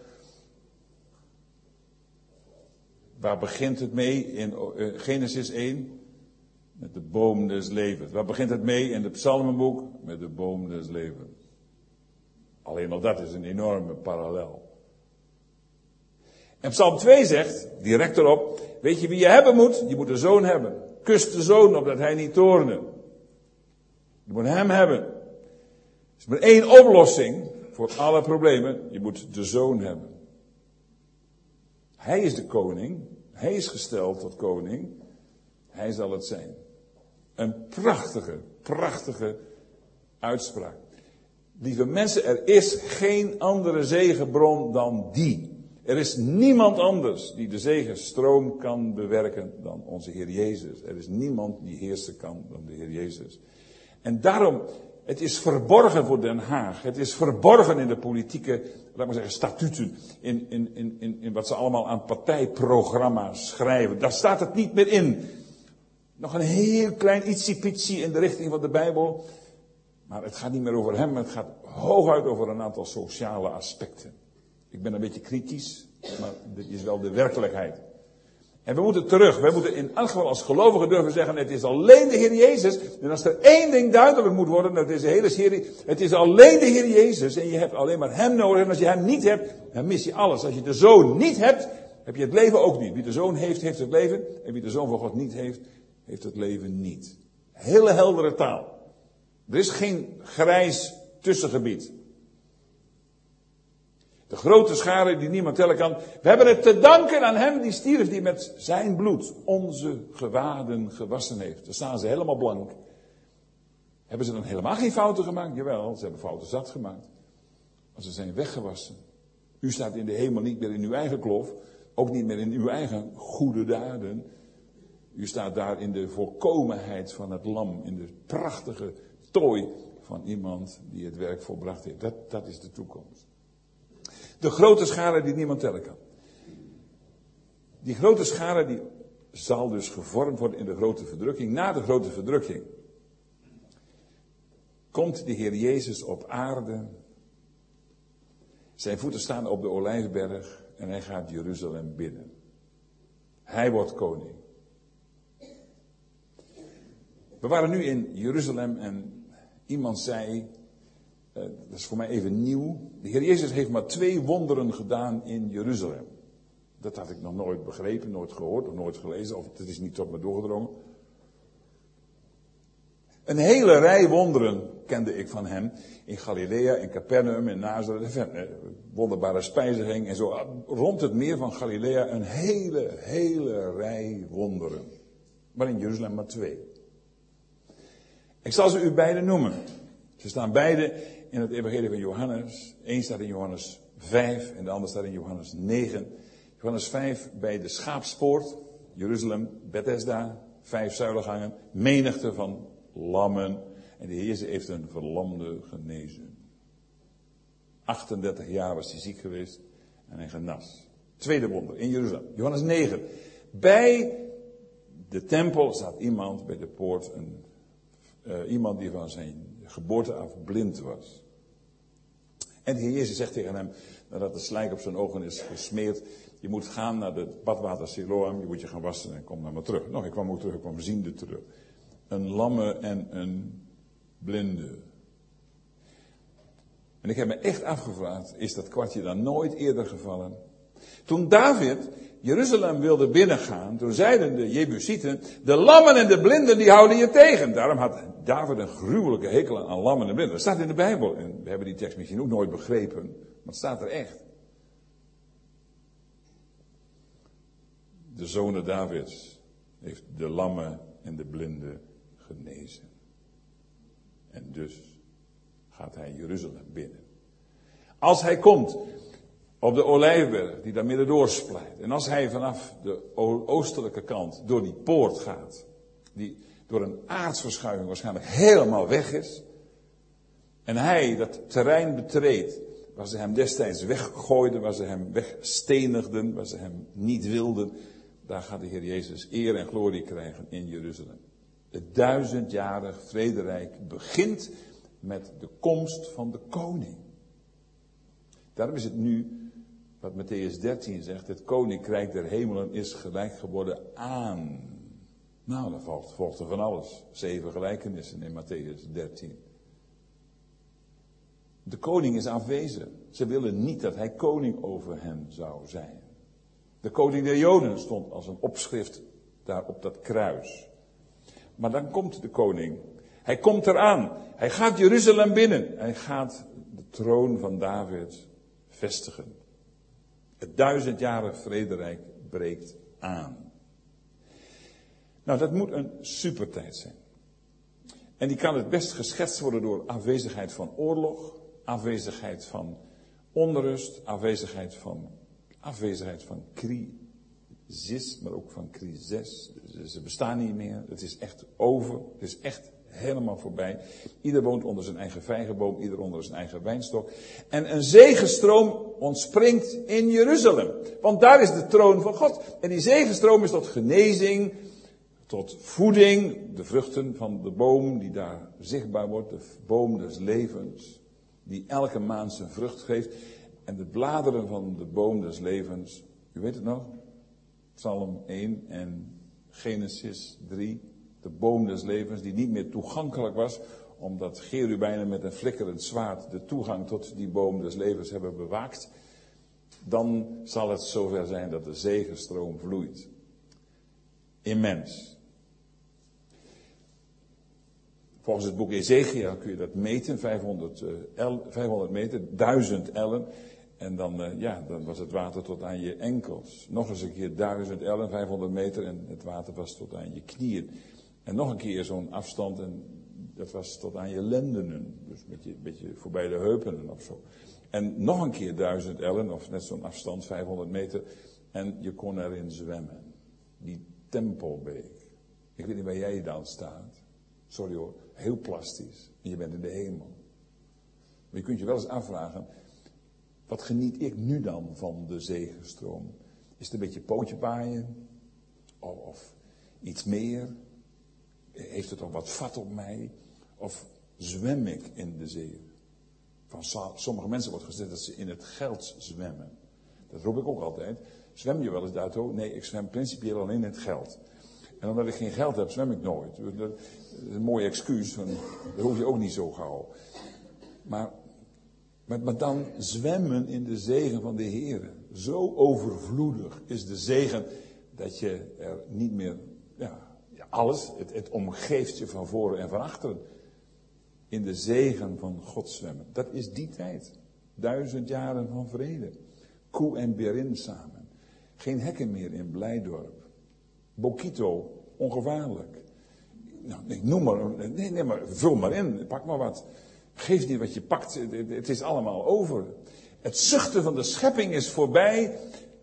Waar begint het mee in Genesis één? Met de boom des levens. Waar begint het mee in het psalmenboek? Met de boom des levens. Alleen al dat is een enorme parallel. En Psalm twee zegt, direct erop, weet je wie je hebben moet? Je moet een zoon hebben. Kus de zoon opdat hij niet toorne. Je moet hem hebben. Er is maar één oplossing voor alle problemen. Je moet de zoon hebben. Hij is de koning. Hij is gesteld tot koning. Hij zal het zijn. Een prachtige, prachtige uitspraak. Lieve mensen, er is geen andere zegenbron dan die. Er is niemand anders die de zegenstroom kan bewerken dan onze Heer Jezus. Er is niemand die heersen kan dan de Heer Jezus. En daarom, het is verborgen voor Den Haag. Het is verborgen in de politieke, laat maar zeggen, statuten. In, in, in, in, in wat ze allemaal aan partijprogramma's schrijven. Daar staat het niet meer in. Nog een heel klein ietsiepietsie in de richting van de Bijbel. Maar het gaat niet meer over hem. Het gaat hooguit over een aantal sociale aspecten. Ik ben een beetje kritisch, maar dit is wel de werkelijkheid. En we moeten terug. We moeten in elk geval als gelovigen durven zeggen, het is alleen de Heer Jezus. En als er één ding duidelijk moet worden, dat is de hele serie. Het is alleen de Heer Jezus en je hebt alleen maar hem nodig. En als je hem niet hebt, dan mis je alles. Als je de Zoon niet hebt, heb je het leven ook niet. Wie de Zoon heeft, heeft het leven. En wie de Zoon van God niet heeft, heeft het leven niet. Hele heldere taal. Er is geen grijs tussengebied. De grote schare die niemand tellen kan. We hebben het te danken aan hem die stierf, die met zijn bloed onze gewaden gewassen heeft. Dan staan ze helemaal blank. Hebben ze dan helemaal geen fouten gemaakt? Jawel, ze hebben fouten zat gemaakt. Maar ze zijn weggewassen. U staat in de hemel niet meer in uw eigen kloof. Ook niet meer in uw eigen goede daden. U staat daar in de volkomenheid van het lam. In de prachtige tooi van iemand die het werk volbracht heeft. Dat, dat is de toekomst. De grote schare die niemand tellen kan. Die grote schare die zal dus gevormd worden in de grote verdrukking. Na de grote verdrukking komt de Heer Jezus op aarde. Zijn voeten staan op de Olijfberg en hij gaat Jeruzalem binnen. Hij wordt koning. We waren nu in Jeruzalem en iemand zei, uh, dat is voor mij even nieuw. De Heer Jezus heeft maar twee wonderen gedaan in Jeruzalem. Dat had ik nog nooit begrepen, nooit gehoord of nooit gelezen, of het is niet tot me doorgedrongen. Een hele rij wonderen kende ik van hem. In Galilea, in Capernaum, in Nazareth. Wonderbare spijziging en zo. Rond het meer van Galilea een hele, hele rij wonderen. Maar in Jeruzalem maar twee. Ik zal ze u beiden noemen. Ze staan beide in het evangelie van Johannes. Eén staat in Johannes vijf en de ander staat in Johannes negen. Johannes vijf bij de Schaapspoort. Jeruzalem, Bethesda. Vijf zuilengangen. Menigte van lammen. En de Heer Jezus heeft een verlamde genezen. achtendertig jaar was hij ziek geweest. En hij genas. Tweede wonder in Jeruzalem. Johannes negen. Bij de tempel staat iemand bij de poort. Een, uh, iemand die van zijn geboorte af blind was. En de Heer Jezus zegt tegen hem, nadat de slijk op zijn ogen is gesmeerd, je moet gaan naar het badwater Siloam, je moet je gaan wassen en kom dan maar terug. Nog, ik kwam ook terug, ik kwam ziende terug. Een lamme en een blinde. En ik heb me echt afgevraagd, is dat kwartje dan nooit eerder gevallen? Toen David Jeruzalem wilde binnengaan, toen zeiden de Jebusieten, de lammen en de blinden die houden je tegen. Daarom had David een gruwelijke hekel aan lammen en blinden. Dat staat in de Bijbel. En we hebben die tekst misschien ook nooit begrepen, maar het staat er echt. De zonen Davids heeft de lammen en de blinden genezen. En dus gaat hij Jeruzalem binnen. Als hij komt op de Olijfberg die daar midden doorsplijt. En als hij vanaf de oostelijke kant door die poort gaat. Die door een aardsverschuiving waarschijnlijk helemaal weg is. En hij dat terrein betreedt waar ze hem destijds weggooiden. Waar ze hem wegstenigden. Waar ze hem niet wilden. Daar gaat de Heer Jezus eer en glorie krijgen in Jeruzalem. Het duizendjarig vrederijk begint met de komst van de koning. Daarom is het nu wat Mattheüs dertien zegt, het koninkrijk der hemelen is gelijk geworden aan. Nou, dan volgt, volgt er van alles. Zeven gelijkenissen in Mattheüs dertien. De koning is afwezig. Ze willen niet dat hij koning over hen zou zijn. De koning der Joden stond als een opschrift daar op dat kruis. Maar dan komt de koning. Hij komt eraan. Hij gaat Jeruzalem binnen. Hij gaat de troon van David vestigen. Het duizendjarig vrederijk breekt aan. Nou, dat moet een supertijd zijn. En die kan het best geschetst worden door afwezigheid van oorlog, afwezigheid van onrust, afwezigheid van, afwezigheid van crisis, maar ook van crisis. Ze bestaan niet meer. Het is echt over. Het is echt helemaal voorbij. Ieder woont onder zijn eigen vijgenboom, ieder onder zijn eigen wijnstok. En een zegenstroom ontspringt in Jeruzalem. Want daar is de troon van God. En die zegenstroom is tot genezing, tot voeding, de vruchten van de boom die daar zichtbaar wordt, de boom des levens, die elke maand zijn vrucht geeft. En de bladeren van de boom des levens, u weet het nog? Psalm één en Genesis drie. De boom des levens die niet meer toegankelijk was, omdat cherubijnen met een flikkerend zwaard de toegang tot die boom des levens hebben bewaakt. Dan zal het zover zijn dat de zegenstroom vloeit. Immens. Volgens het boek Ezekiel kun je dat meten, vijfhonderd, uh, el, vijfhonderd meter, duizend ellen. En dan, uh, ja, dan was het water tot aan je enkels. Nog eens een keer duizend ellen, vijfhonderd meter en het water was tot aan je knieën. En nog een keer zo'n afstand en dat was tot aan je lendenen. Dus een beetje, beetje voorbij de heupen of zo. En nog een keer duizend ellen, of net zo'n afstand, vijfhonderd meter. En je kon erin zwemmen. Die Tempelbeek. Ik weet niet waar jij dan staat. Sorry hoor, heel plastisch. En je bent in de hemel. Maar je kunt je wel eens afvragen, wat geniet ik nu dan van de zegenstroom? Is het een beetje pootje paaien? Of, of iets meer? Heeft het nog wat vat op mij? Of zwem ik in de zee? Van sommige mensen wordt gezegd dat ze in het geld zwemmen. Dat roep ik ook altijd. Zwem je wel eens daartoe? Nee, ik zwem principieel alleen in het geld. En omdat ik geen geld heb, zwem ik nooit. Dat is een mooie excuus, want dat hoef je ook niet zo gauw. Maar, maar, maar dan zwemmen in de zegen van de Heer. Zo overvloedig is de zegen dat je er niet meer, ja, ja alles, het, het omgeeft je van voren en van achteren. In de zegen van God zwemmen. Dat is die tijd. Duizend jaren van vrede. Koe en Berin samen. Geen hekken meer in Blijdorp. Bokito, ongevaarlijk. Nou, nee, noem maar, nee, nee, maar vul maar in, pak maar wat. Geef niet wat je pakt, het, het is allemaal over. Het zuchten van de schepping is voorbij.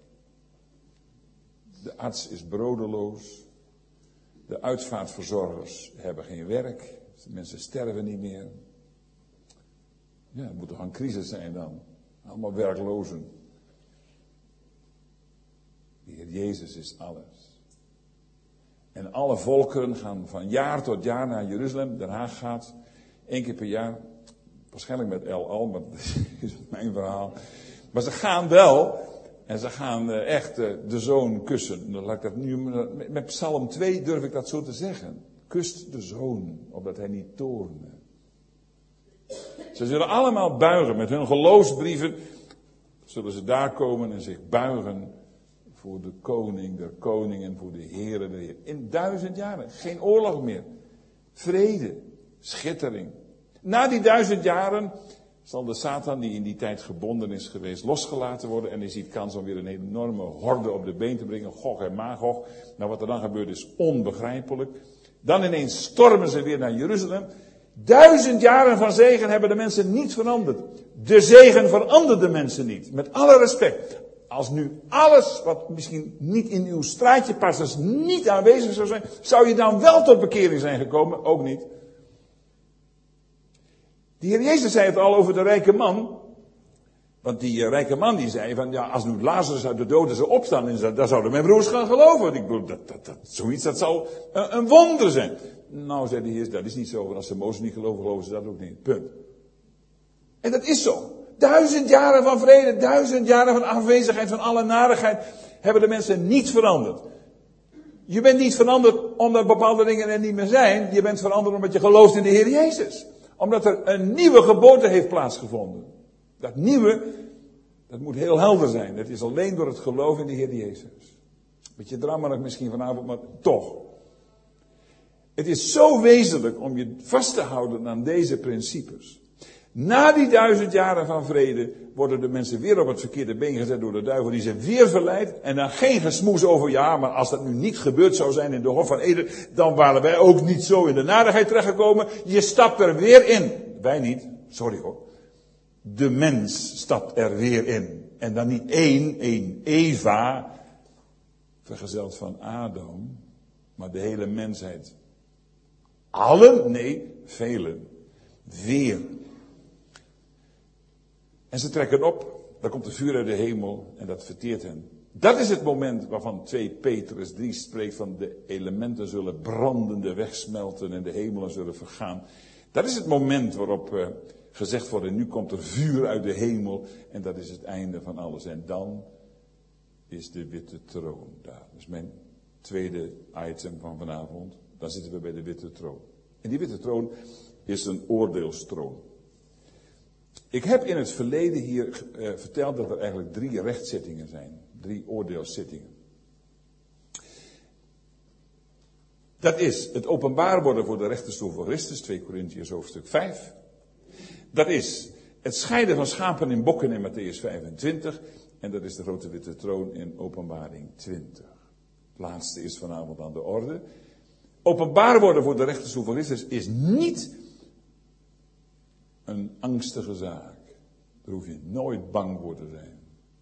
De arts is brodeloos. De uitvaartverzorgers hebben geen werk. De mensen sterven niet meer. Ja, het moet toch een crisis zijn dan. Allemaal werklozen. De Heer Jezus is alles. En alle volkeren gaan van jaar tot jaar naar Jeruzalem. Den Haag gaat één keer per jaar. Waarschijnlijk met El Al, maar dat is mijn verhaal. Maar ze gaan wel. En ze gaan echt de zoon kussen. Laat ik dat nu, met Psalm twee durf ik dat zo te zeggen. Kust de zoon, opdat hij niet toorne. Ze zullen allemaal buigen. Met hun geloofsbrieven zullen ze daar komen en zich buigen voor de koning der koningen, voor de Heere der Heer. In duizend jaren, geen oorlog meer. Vrede, schittering. Na die duizend jaren zal de Satan, die in die tijd gebonden is geweest, losgelaten worden. En hij ziet kans om weer een enorme horde op de been te brengen. Gog en Magog. Nou, wat er dan gebeurt is onbegrijpelijk. Dan ineens stormen ze weer naar Jeruzalem. Duizend jaren van zegen hebben de mensen niet veranderd. De zegen verandert de mensen niet. Met alle respect. Als nu alles wat misschien niet in uw straatje past, dus niet aanwezig zou zijn, zou je dan wel tot bekering zijn gekomen? Ook niet. De Heer Jezus zei het al over de rijke man. Want die uh, rijke man die zei van, ja, als nu Lazarus uit de doden zou opstaan, dan zouden mijn broers gaan geloven. Ik bedoel, dat, dat, dat, zoiets, dat zou uh, een wonder zijn. Nou, zei de Heer, dat is niet zo, want als de Mozes niet geloven, geloven ze dat ook niet. Punt. En dat is zo. Duizend jaren van vrede, duizend jaren van afwezigheid van alle narigheid, hebben de mensen niet veranderd. Je bent niet veranderd omdat bepaalde dingen er niet meer zijn. Je bent veranderd omdat je gelooft in de Heer Jezus. Omdat er een nieuwe geboorte heeft plaatsgevonden. Dat nieuwe, dat moet heel helder zijn. Dat is alleen door het geloof in de Heer Jezus. Beetje drammerig misschien vanavond, maar toch. Het is zo wezenlijk om je vast te houden aan deze principes. Na die duizend jaren van vrede worden de mensen weer op het verkeerde been gezet door de duivel die ze weer verleidt. En dan geen gesmoes over, ja, maar als dat nu niet gebeurd zou zijn in de Hof van Eden, dan waren wij ook niet zo in de nadigheid terechtgekomen. Je stapt er weer in. Wij niet, sorry hoor. De mens stapt er weer in. En dan niet één, één Eva, vergezeld van Adam, maar de hele mensheid. Allen? Nee, velen. Weer. En ze trekken op, dan komt de vuur uit de hemel en dat verteert hen. Dat is het moment waarvan twee Petrus drie spreekt van de elementen zullen brandende wegsmelten en de hemelen zullen vergaan. Dat is het moment waarop uh, gezegd wordt, nu komt er vuur uit de hemel en dat is het einde van alles. En dan is de witte troon daar. Dat is mijn tweede item van vanavond. Dan zitten we bij de witte troon. En die witte troon is een oordeelstroon. Ik heb in het verleden hier uh, verteld dat er eigenlijk drie rechtszittingen zijn. Drie oordeelszittingen. Dat is het openbaar worden voor de rechterstoel van Christus, twee Korintiërs hoofdstuk vijf. Dat is het scheiden van schapen en bokken in Matthäus vijfentwintig. En dat is de grote witte troon in Openbaring twintig. Het laatste is vanavond aan de orde. Openbaar worden voor de rechterstoel van Christus is niet een angstige zaak. Daar hoef je nooit bang voor te zijn.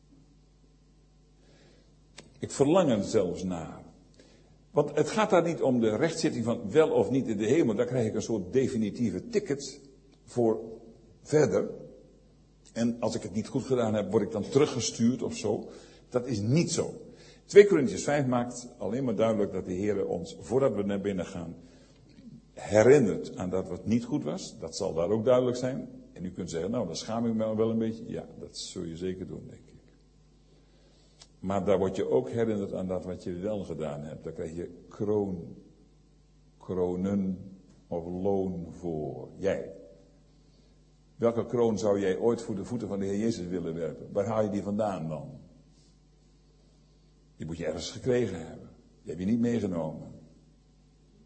Ik verlang er zelfs naar. Want het gaat daar niet om de rechtszitting van wel of niet in de hemel. Daar krijg ik een soort definitieve ticket voor verder. En als ik het niet goed gedaan heb, word ik dan teruggestuurd of zo. Dat is niet zo. twee Korintiërs vijf maakt alleen maar duidelijk dat de Heer ons, voordat we naar binnen gaan, herinnert aan dat wat niet goed was. Dat zal daar ook duidelijk zijn. En u kunt zeggen, nou, dan schaam ik me wel een beetje. Ja, dat zul je zeker doen, denk ik. Maar daar word je ook herinnerd aan dat wat je wel gedaan hebt. Daar krijg je kroon, kronen of loon voor. Jij. Welke kroon zou jij ooit voor de voeten van de Heer Jezus willen werpen? Waar haal je die vandaan dan? Die moet je ergens gekregen hebben. Die heb je niet meegenomen.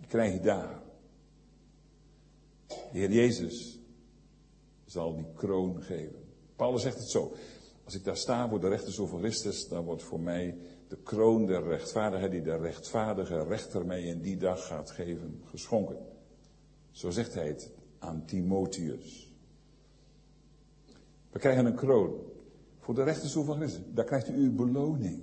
krijg je daar. De Heer Jezus zal die kroon geven. Paulus zegt het zo. Als ik daar sta voor de rechters over Christus, dan wordt voor mij de kroon der rechtvaardigheid die de rechtvaardige rechter mij in die dag gaat geven, geschonken. Zo zegt hij het aan Timotheus. We krijgen een kroon voor de rechterstoel van Christus. Daar krijgt u uw beloning.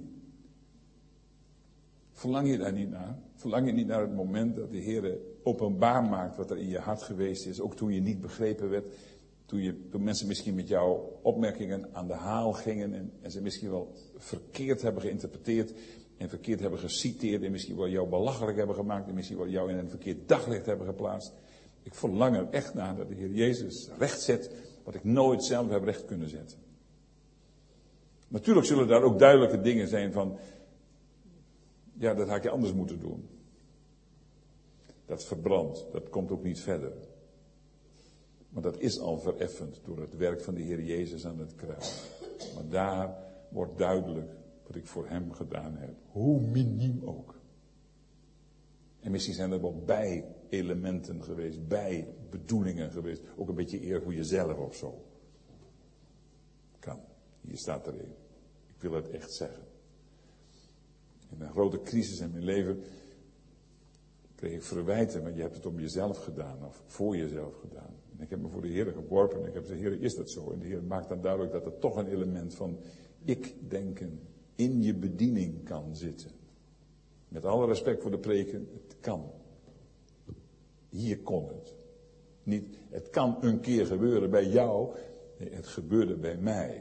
Verlang je daar niet naar? Verlang je niet naar het moment dat de Heer openbaar maakt wat er in je hart geweest is, ook toen je niet begrepen werd, toen, je, toen mensen misschien met jouw opmerkingen aan de haal gingen en, en ze misschien wel verkeerd hebben geïnterpreteerd en verkeerd hebben geciteerd en misschien wel jou belachelijk hebben gemaakt en misschien wel jou in een verkeerd daglicht hebben geplaatst. Ik verlang er echt naar dat de Heer Jezus recht zet wat ik nooit zelf heb recht kunnen zetten. Natuurlijk zullen daar ook duidelijke dingen zijn van, ja, dat had je anders moeten doen. Dat verbrandt, dat komt ook niet verder. Maar dat is al vereffend door het werk van de Heer Jezus aan het kruis. Maar daar wordt duidelijk wat ik voor hem gedaan heb. Hoe miniem ook. En misschien zijn er wel bij-elementen geweest, bij-bedoelingen geweest. Ook een beetje eer voor jezelf of zo. Kan. Hier staat er een. Ik wil het echt zeggen. In een grote crisis in mijn leven kreeg ik verwijten, want je hebt het om jezelf gedaan of voor jezelf gedaan. En ik heb me voor de Heer geworpen en ik heb gezegd, Heer, is dat zo? En de Heer maakt dan duidelijk dat er toch een element van ik-denken in je bediening kan zitten. Met alle respect voor de preken, het kan. Hier kon het. Niet, het kan een keer gebeuren bij jou, nee, het gebeurde bij mij.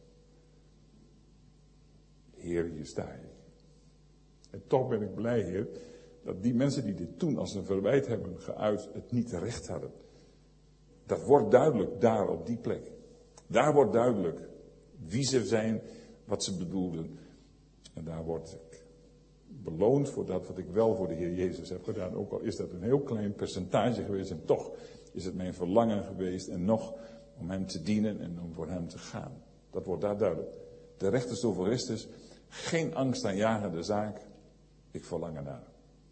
Heer, hier sta je. En toch ben ik blij, Heer, dat die mensen die dit toen als een verwijt hebben geuit, het niet terecht hadden. Dat wordt duidelijk daar op die plek. Daar wordt duidelijk wie ze zijn, wat ze bedoelden. En daar word ik beloond voor dat wat ik wel voor de Heer Jezus heb gedaan. Ook al is dat een heel klein percentage geweest. En toch is het mijn verlangen geweest. En nog om hem te dienen en om voor hem te gaan. Dat wordt daar duidelijk. De rechterstoel van Christus. Geen angstaanjagende zaak. Ik verlang ernaar.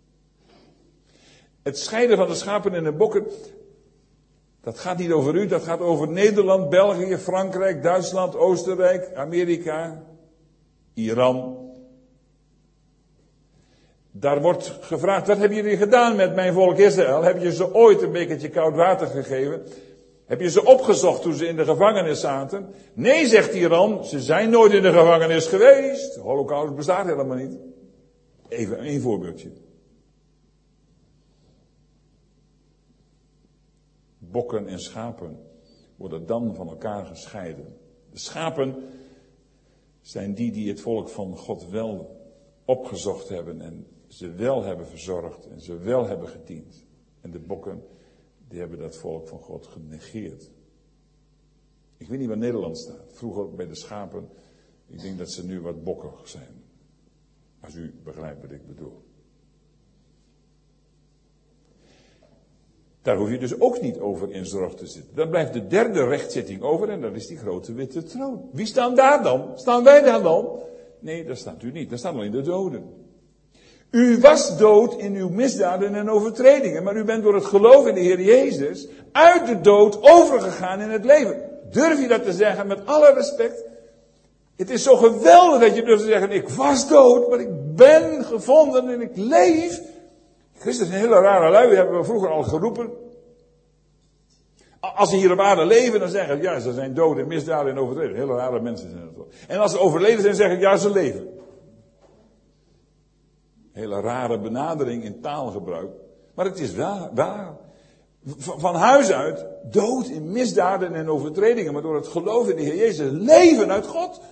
Het scheiden van de schapen en de bokken. Dat gaat niet over u. Dat gaat over Nederland, België, Frankrijk, Duitsland, Oostenrijk, Amerika, Iran. Daar wordt gevraagd, wat hebben jullie gedaan met mijn volk Israël? Heb je ze ooit een bekertje koud water gegeven? Heb je ze opgezocht toen ze in de gevangenis zaten? Nee, zegt Iran, ze zijn nooit in de gevangenis geweest. De Holocaust bestaat helemaal niet. Even één voorbeeldje. Bokken en schapen worden dan van elkaar gescheiden. De schapen zijn die die het volk van God wel opgezocht hebben en ze wel hebben verzorgd en ze wel hebben gediend. En de bokken, die hebben dat volk van God genegeerd. Ik weet niet waar Nederland staat. Vroeger bij de schapen, ik denk dat ze nu wat bokkig zijn. Als u begrijpt wat ik bedoel. Daar hoef je dus ook niet over in zorg te zitten. Dan blijft de derde rechtszitting over en dat is die grote witte troon. Wie staan daar dan? Staan wij daar dan? Nee, daar staat u niet. Daar staan alleen de doden. U was dood in uw misdaden en overtredingen, maar u bent door het geloof in de Heer Jezus uit de dood overgegaan in het leven. Durf je dat te zeggen met alle respect? Het is zo geweldig dat je durft te zeggen, ik was dood, maar ik ben gevonden en ik leef. Christus is een hele rare lui, die hebben we vroeger al geroepen. Als ze hier op aarde leven, dan zeggen ze, ja, ze zijn dood in misdaden en overtredingen. Hele rare mensen zijn dat wel. En als ze overleden zijn, zeggen ze, ja, ze leven. Hele rare benadering in taalgebruik. Maar het is waar, waar. Van huis uit, dood in misdaden en overtredingen, maar door het geloof in de Heer Jezus, leven uit God.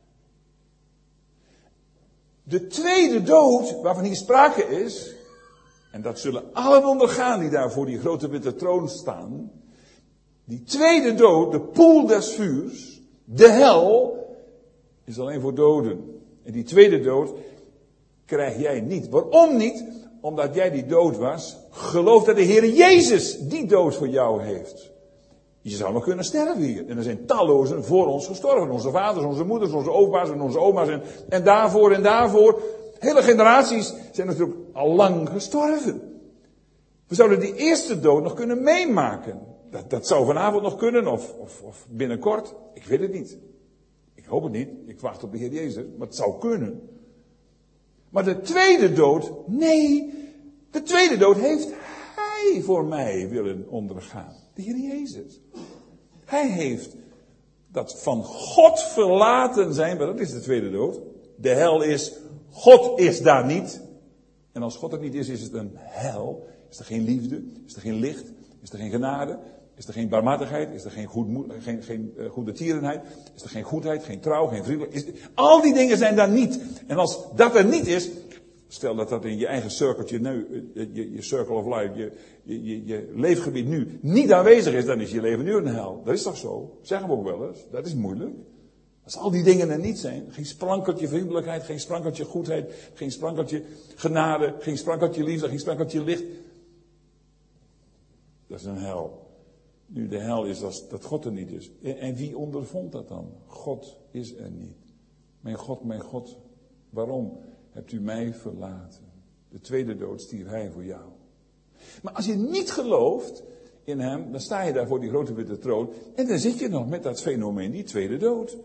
De tweede dood, waarvan hier sprake is, en dat zullen allen ondergaan die daar voor die grote witte troon staan. Die tweede dood, de poel des vuurs, de hel, is alleen voor doden. En die tweede dood krijg jij niet. Waarom niet? Omdat jij die dood was. Geloof dat de Heer Jezus die dood voor jou heeft. Je zou nog kunnen sterven hier. En er zijn tallozen voor ons gestorven. Onze vaders, onze moeders, onze opa's en onze oma's. En, en daarvoor en daarvoor. Hele generaties zijn natuurlijk al lang gestorven. We zouden die eerste dood nog kunnen meemaken. Dat, dat zou vanavond nog kunnen, of, of, of binnenkort. Ik weet het niet. Ik hoop het niet. Ik wacht op de Heer Jezus. Maar het zou kunnen. Maar de tweede dood, nee. De tweede dood heeft Hij voor mij willen ondergaan. De Heer Jezus. Hij heeft dat van God verlaten zijn, maar dat is de tweede dood. De hel is, God is daar niet. En als God er niet is, is het een hel. Is er geen liefde? Is er geen licht? Is er geen genade? Is er geen barmhartigheid? Is er geen, goedmo- geen, geen uh, goede tierenheid? Is er geen goedheid? Geen trouw? Geen vriendelijkheid? Is, al die dingen zijn daar niet. En als dat er niet is, stel dat dat in je eigen cirkeltje, nu, je, je circle of life, je, je, je, je leefgebied nu niet aanwezig is, dan is je leven nu een hel. Dat is toch zo? Zeggen we ook wel eens. Dat is moeilijk. Als al die dingen er niet zijn, geen sprankeltje vriendelijkheid, geen sprankeltje goedheid, geen sprankeltje genade, geen sprankeltje liefde, geen sprankeltje licht. Dat is een hel. Nu de hel is als dat God er niet is. En, en wie ondervond dat dan? God is er niet. Mijn God, mijn God, waarom hebt u mij verlaten? De tweede dood stierf Hij voor jou. Maar als je niet gelooft in Hem, dan sta je daar voor die grote witte troon. En dan zit je nog met dat fenomeen, die tweede dood.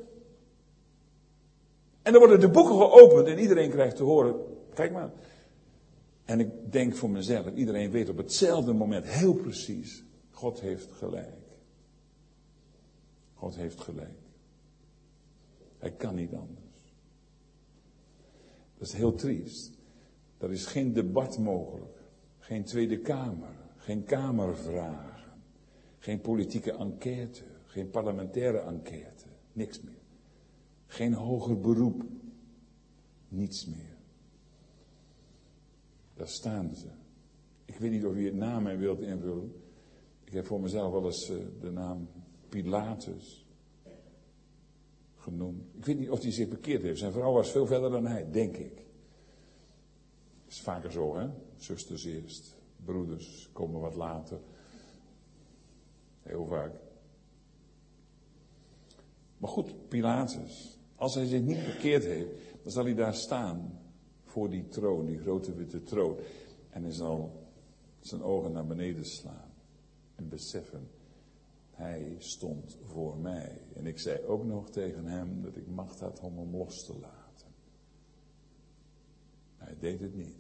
En dan worden de boeken geopend en iedereen krijgt te horen, kijk maar. En ik denk voor mezelf, iedereen weet op hetzelfde moment heel precies, God heeft gelijk. God heeft gelijk. Hij kan niet anders. Dat is heel triest. Er is geen debat mogelijk. Geen Tweede Kamer. Geen Kamervragen. Geen politieke enquête. Geen parlementaire enquête. Niks meer. Geen hoger beroep. Niets meer. Daar staan ze. Ik weet niet of u het namen wilt invullen. Ik heb voor mezelf wel eens uh, de naam Pilatus genoemd. Ik weet niet of hij zich bekeerd heeft. Zijn vrouw was veel verder dan hij, denk ik. Dat is vaker zo, hè? Zusters eerst, broeders komen wat later. Heel vaak. Maar goed, Pilatus. Als hij zich niet bekeerd heeft, dan zal hij daar staan. Voor die troon, die grote witte troon. En hij zal zijn ogen naar beneden slaan. En beseffen, hij stond voor mij. En ik zei ook nog tegen hem dat ik macht had om hem los te laten. Hij deed het niet.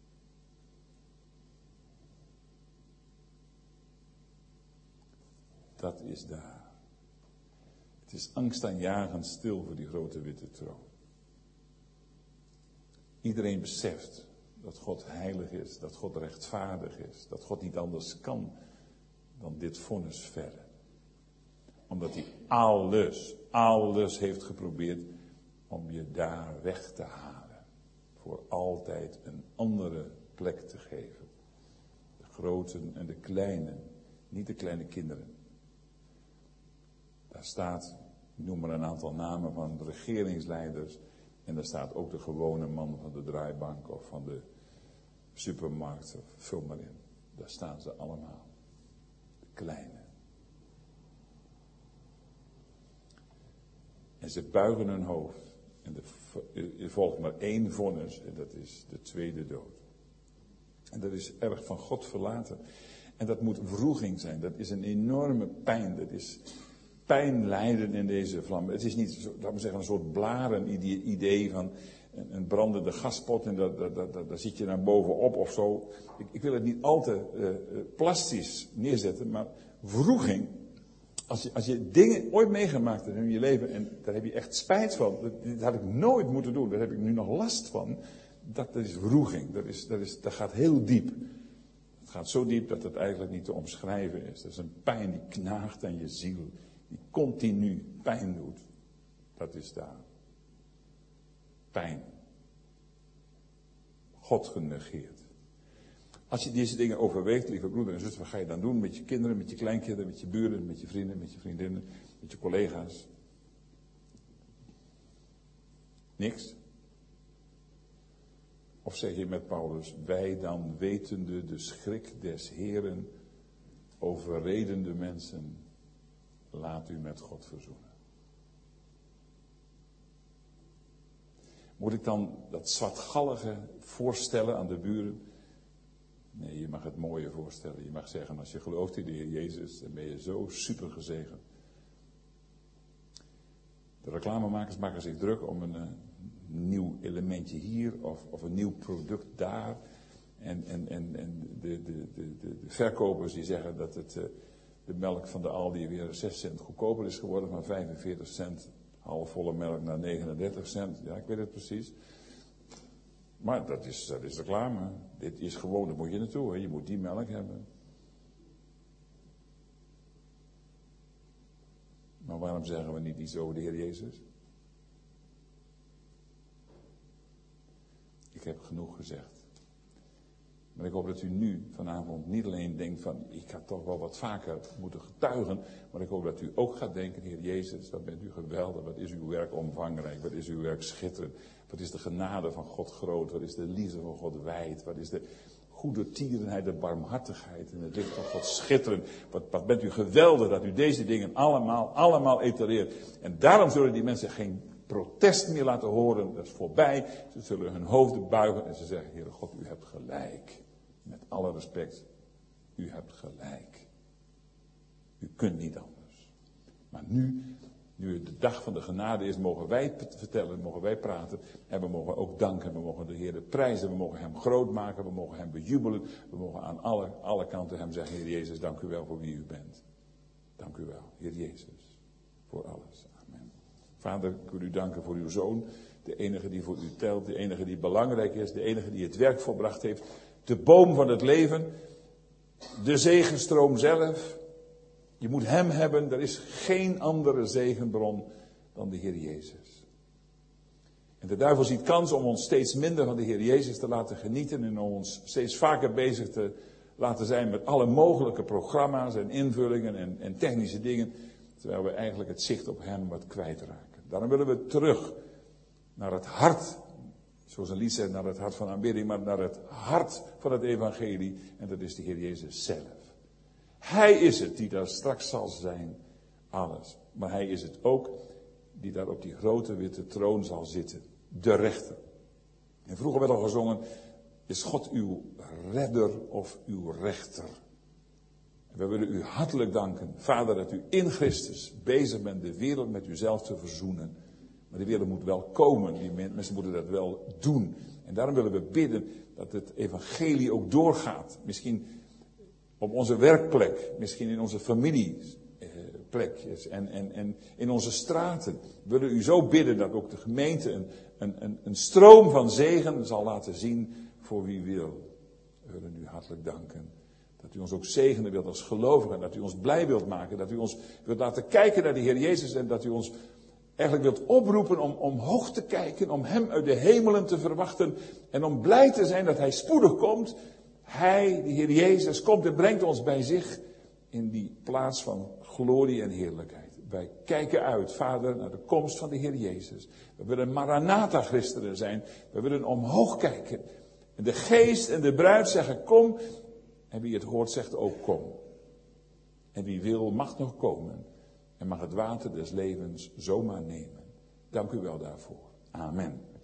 Dat is daar. Het is angstaanjagend stil voor die grote witte troon. Iedereen beseft dat God heilig is, dat God rechtvaardig is, dat God niet anders kan dan dit vonnis verre. Omdat hij alles, alles heeft geprobeerd om je daar weg te halen. Voor altijd een andere plek te geven. De groten en de kleinen, niet de kleine kinderen. Daar staat, ik noem maar een aantal namen van regeringsleiders. En daar staat ook de gewone man van de draaibank of van de supermarkt. Of vul maar in. Daar staan ze allemaal. De kleine. En ze buigen hun hoofd. En er volgt maar één vonnis. En dat is de tweede dood. En dat is erg van God verlaten. En dat moet wroeging zijn. Dat is een enorme pijn. Dat is pijn lijden in deze vlam. Het is niet, laten we zeggen, een soort blaren idee van een, een brandende gaspot en daar, daar, daar, daar zit je naar bovenop of zo. Ik, ik wil het niet al te uh, plastisch neerzetten, maar wroeging. Als je, als je dingen ooit meegemaakt hebt in je leven en daar heb je echt spijt van, dat, dat had ik nooit moeten doen, daar heb ik nu nog last van, dat, dat is wroeging. Dat, is, dat, is, dat gaat heel diep. Het gaat zo diep dat het eigenlijk niet te omschrijven is. Dat is een pijn die knaagt aan je ziel. Die continu pijn doet. Dat is daar. Pijn. God genegeerd. Als je deze dingen overweegt, lieve broeder en zuster, wat ga je dan doen met je kinderen, met je kleinkinderen, met je buren, met je vrienden, met je vriendinnen, met je collega's? Niks. Of zeg je met Paulus, wij dan wetende de schrik des Heren, overredende mensen, laat u met God verzoenen. Moet ik dan dat zwartgallige voorstellen aan de buren? Nee, je mag het mooie voorstellen. Je mag zeggen, als je gelooft in de Heer Jezus, dan ben je zo super gezegend. De reclamemakers maken zich druk om een uh, nieuw elementje hier of, of een nieuw product daar. En, en, en, en de, de, de, de verkopers die zeggen dat het, uh, de melk van de Aldi weer zes cent goedkoper is geworden, van vijfenveertig cent halfvolle melk naar negenendertig cent. Ja, ik weet het precies. Maar dat is, dat is reclame. Dit is gewoon, daar moet je naartoe. Hè. Je moet die melk hebben. Maar waarom zeggen we niet iets over de Heer Jezus? Ik heb genoeg gezegd. Maar ik hoop dat u nu vanavond niet alleen denkt van, ik had toch wel wat vaker moeten getuigen. Maar ik hoop dat u ook gaat denken, Heer Jezus, wat bent u geweldig. Wat is uw werk omvangrijk. Wat is uw werk schitterend. Wat is de genade van God groot. Wat is de liefde van God wijd. Wat is de goede tierenheid, de barmhartigheid en het licht van God schitterend. Wat, wat bent u geweldig dat u deze dingen allemaal, allemaal etareert. En daarom zullen die mensen geen protest meer laten horen. Dat is voorbij. Ze zullen hun hoofden buigen en ze zeggen, Heere God, u hebt gelijk. Met alle respect, u hebt gelijk. U kunt niet anders. Maar nu, nu het de dag van de genade is, mogen wij vertellen, mogen wij praten. En we mogen ook danken, we mogen de Heer prijzen, we mogen hem groot maken, we mogen hem bejubelen. We mogen aan alle, alle kanten hem zeggen, Heer Jezus, dank u wel voor wie u bent. Dank u wel, Heer Jezus, voor alles. Amen. Vader, ik wil u danken voor uw Zoon. De enige die voor u telt, de enige die belangrijk is, de enige die het werk volbracht heeft. De boom van het leven, de zegenstroom zelf. Je moet hem hebben, er is geen andere zegenbron dan de Heer Jezus. En de duivel ziet kans om ons steeds minder van de Heer Jezus te laten genieten en om ons steeds vaker bezig te laten zijn met alle mogelijke programma's en invullingen en, en technische dingen, terwijl we eigenlijk het zicht op hem wat kwijtraken. Daarom willen we terug naar het hart. Zoals een lied zegt, naar het hart van aanbidding, maar naar het hart van het evangelie. En dat is de Heer Jezus zelf. Hij is het die daar straks zal zijn, alles. Maar hij is het ook die daar op die grote witte troon zal zitten. De rechter. En vroeger werd al gezongen, is God uw redder of uw rechter? En we willen u hartelijk danken, Vader, dat u in Christus bezig bent de wereld met uzelf te verzoenen. Maar de wereld moet wel komen, die mensen moeten dat wel doen. En daarom willen we bidden dat het evangelie ook doorgaat. Misschien op onze werkplek, misschien in onze familieplekjes en, en, en in onze straten. We willen u zo bidden dat ook de gemeente een, een, een, een stroom van zegen zal laten zien voor wie wil. We willen u hartelijk danken. Dat u ons ook zegenen wilt als gelovigen, dat u ons blij wilt maken, dat u ons wilt laten kijken naar de Heer Jezus en dat u ons eigenlijk wilt oproepen om omhoog te kijken, om hem uit de hemelen te verwachten en om blij te zijn dat hij spoedig komt. Hij, de Heer Jezus, komt en brengt ons bij zich in die plaats van glorie en heerlijkheid. Wij kijken uit, Vader, naar de komst van de Heer Jezus. We willen Maranatha-christenen zijn. We willen omhoog kijken. En de geest en de bruid zeggen, kom. En wie het hoort zegt ook, kom. En wie wil mag nog komen. En mag het water des levens zomaar nemen. Dank u wel daarvoor. Amen.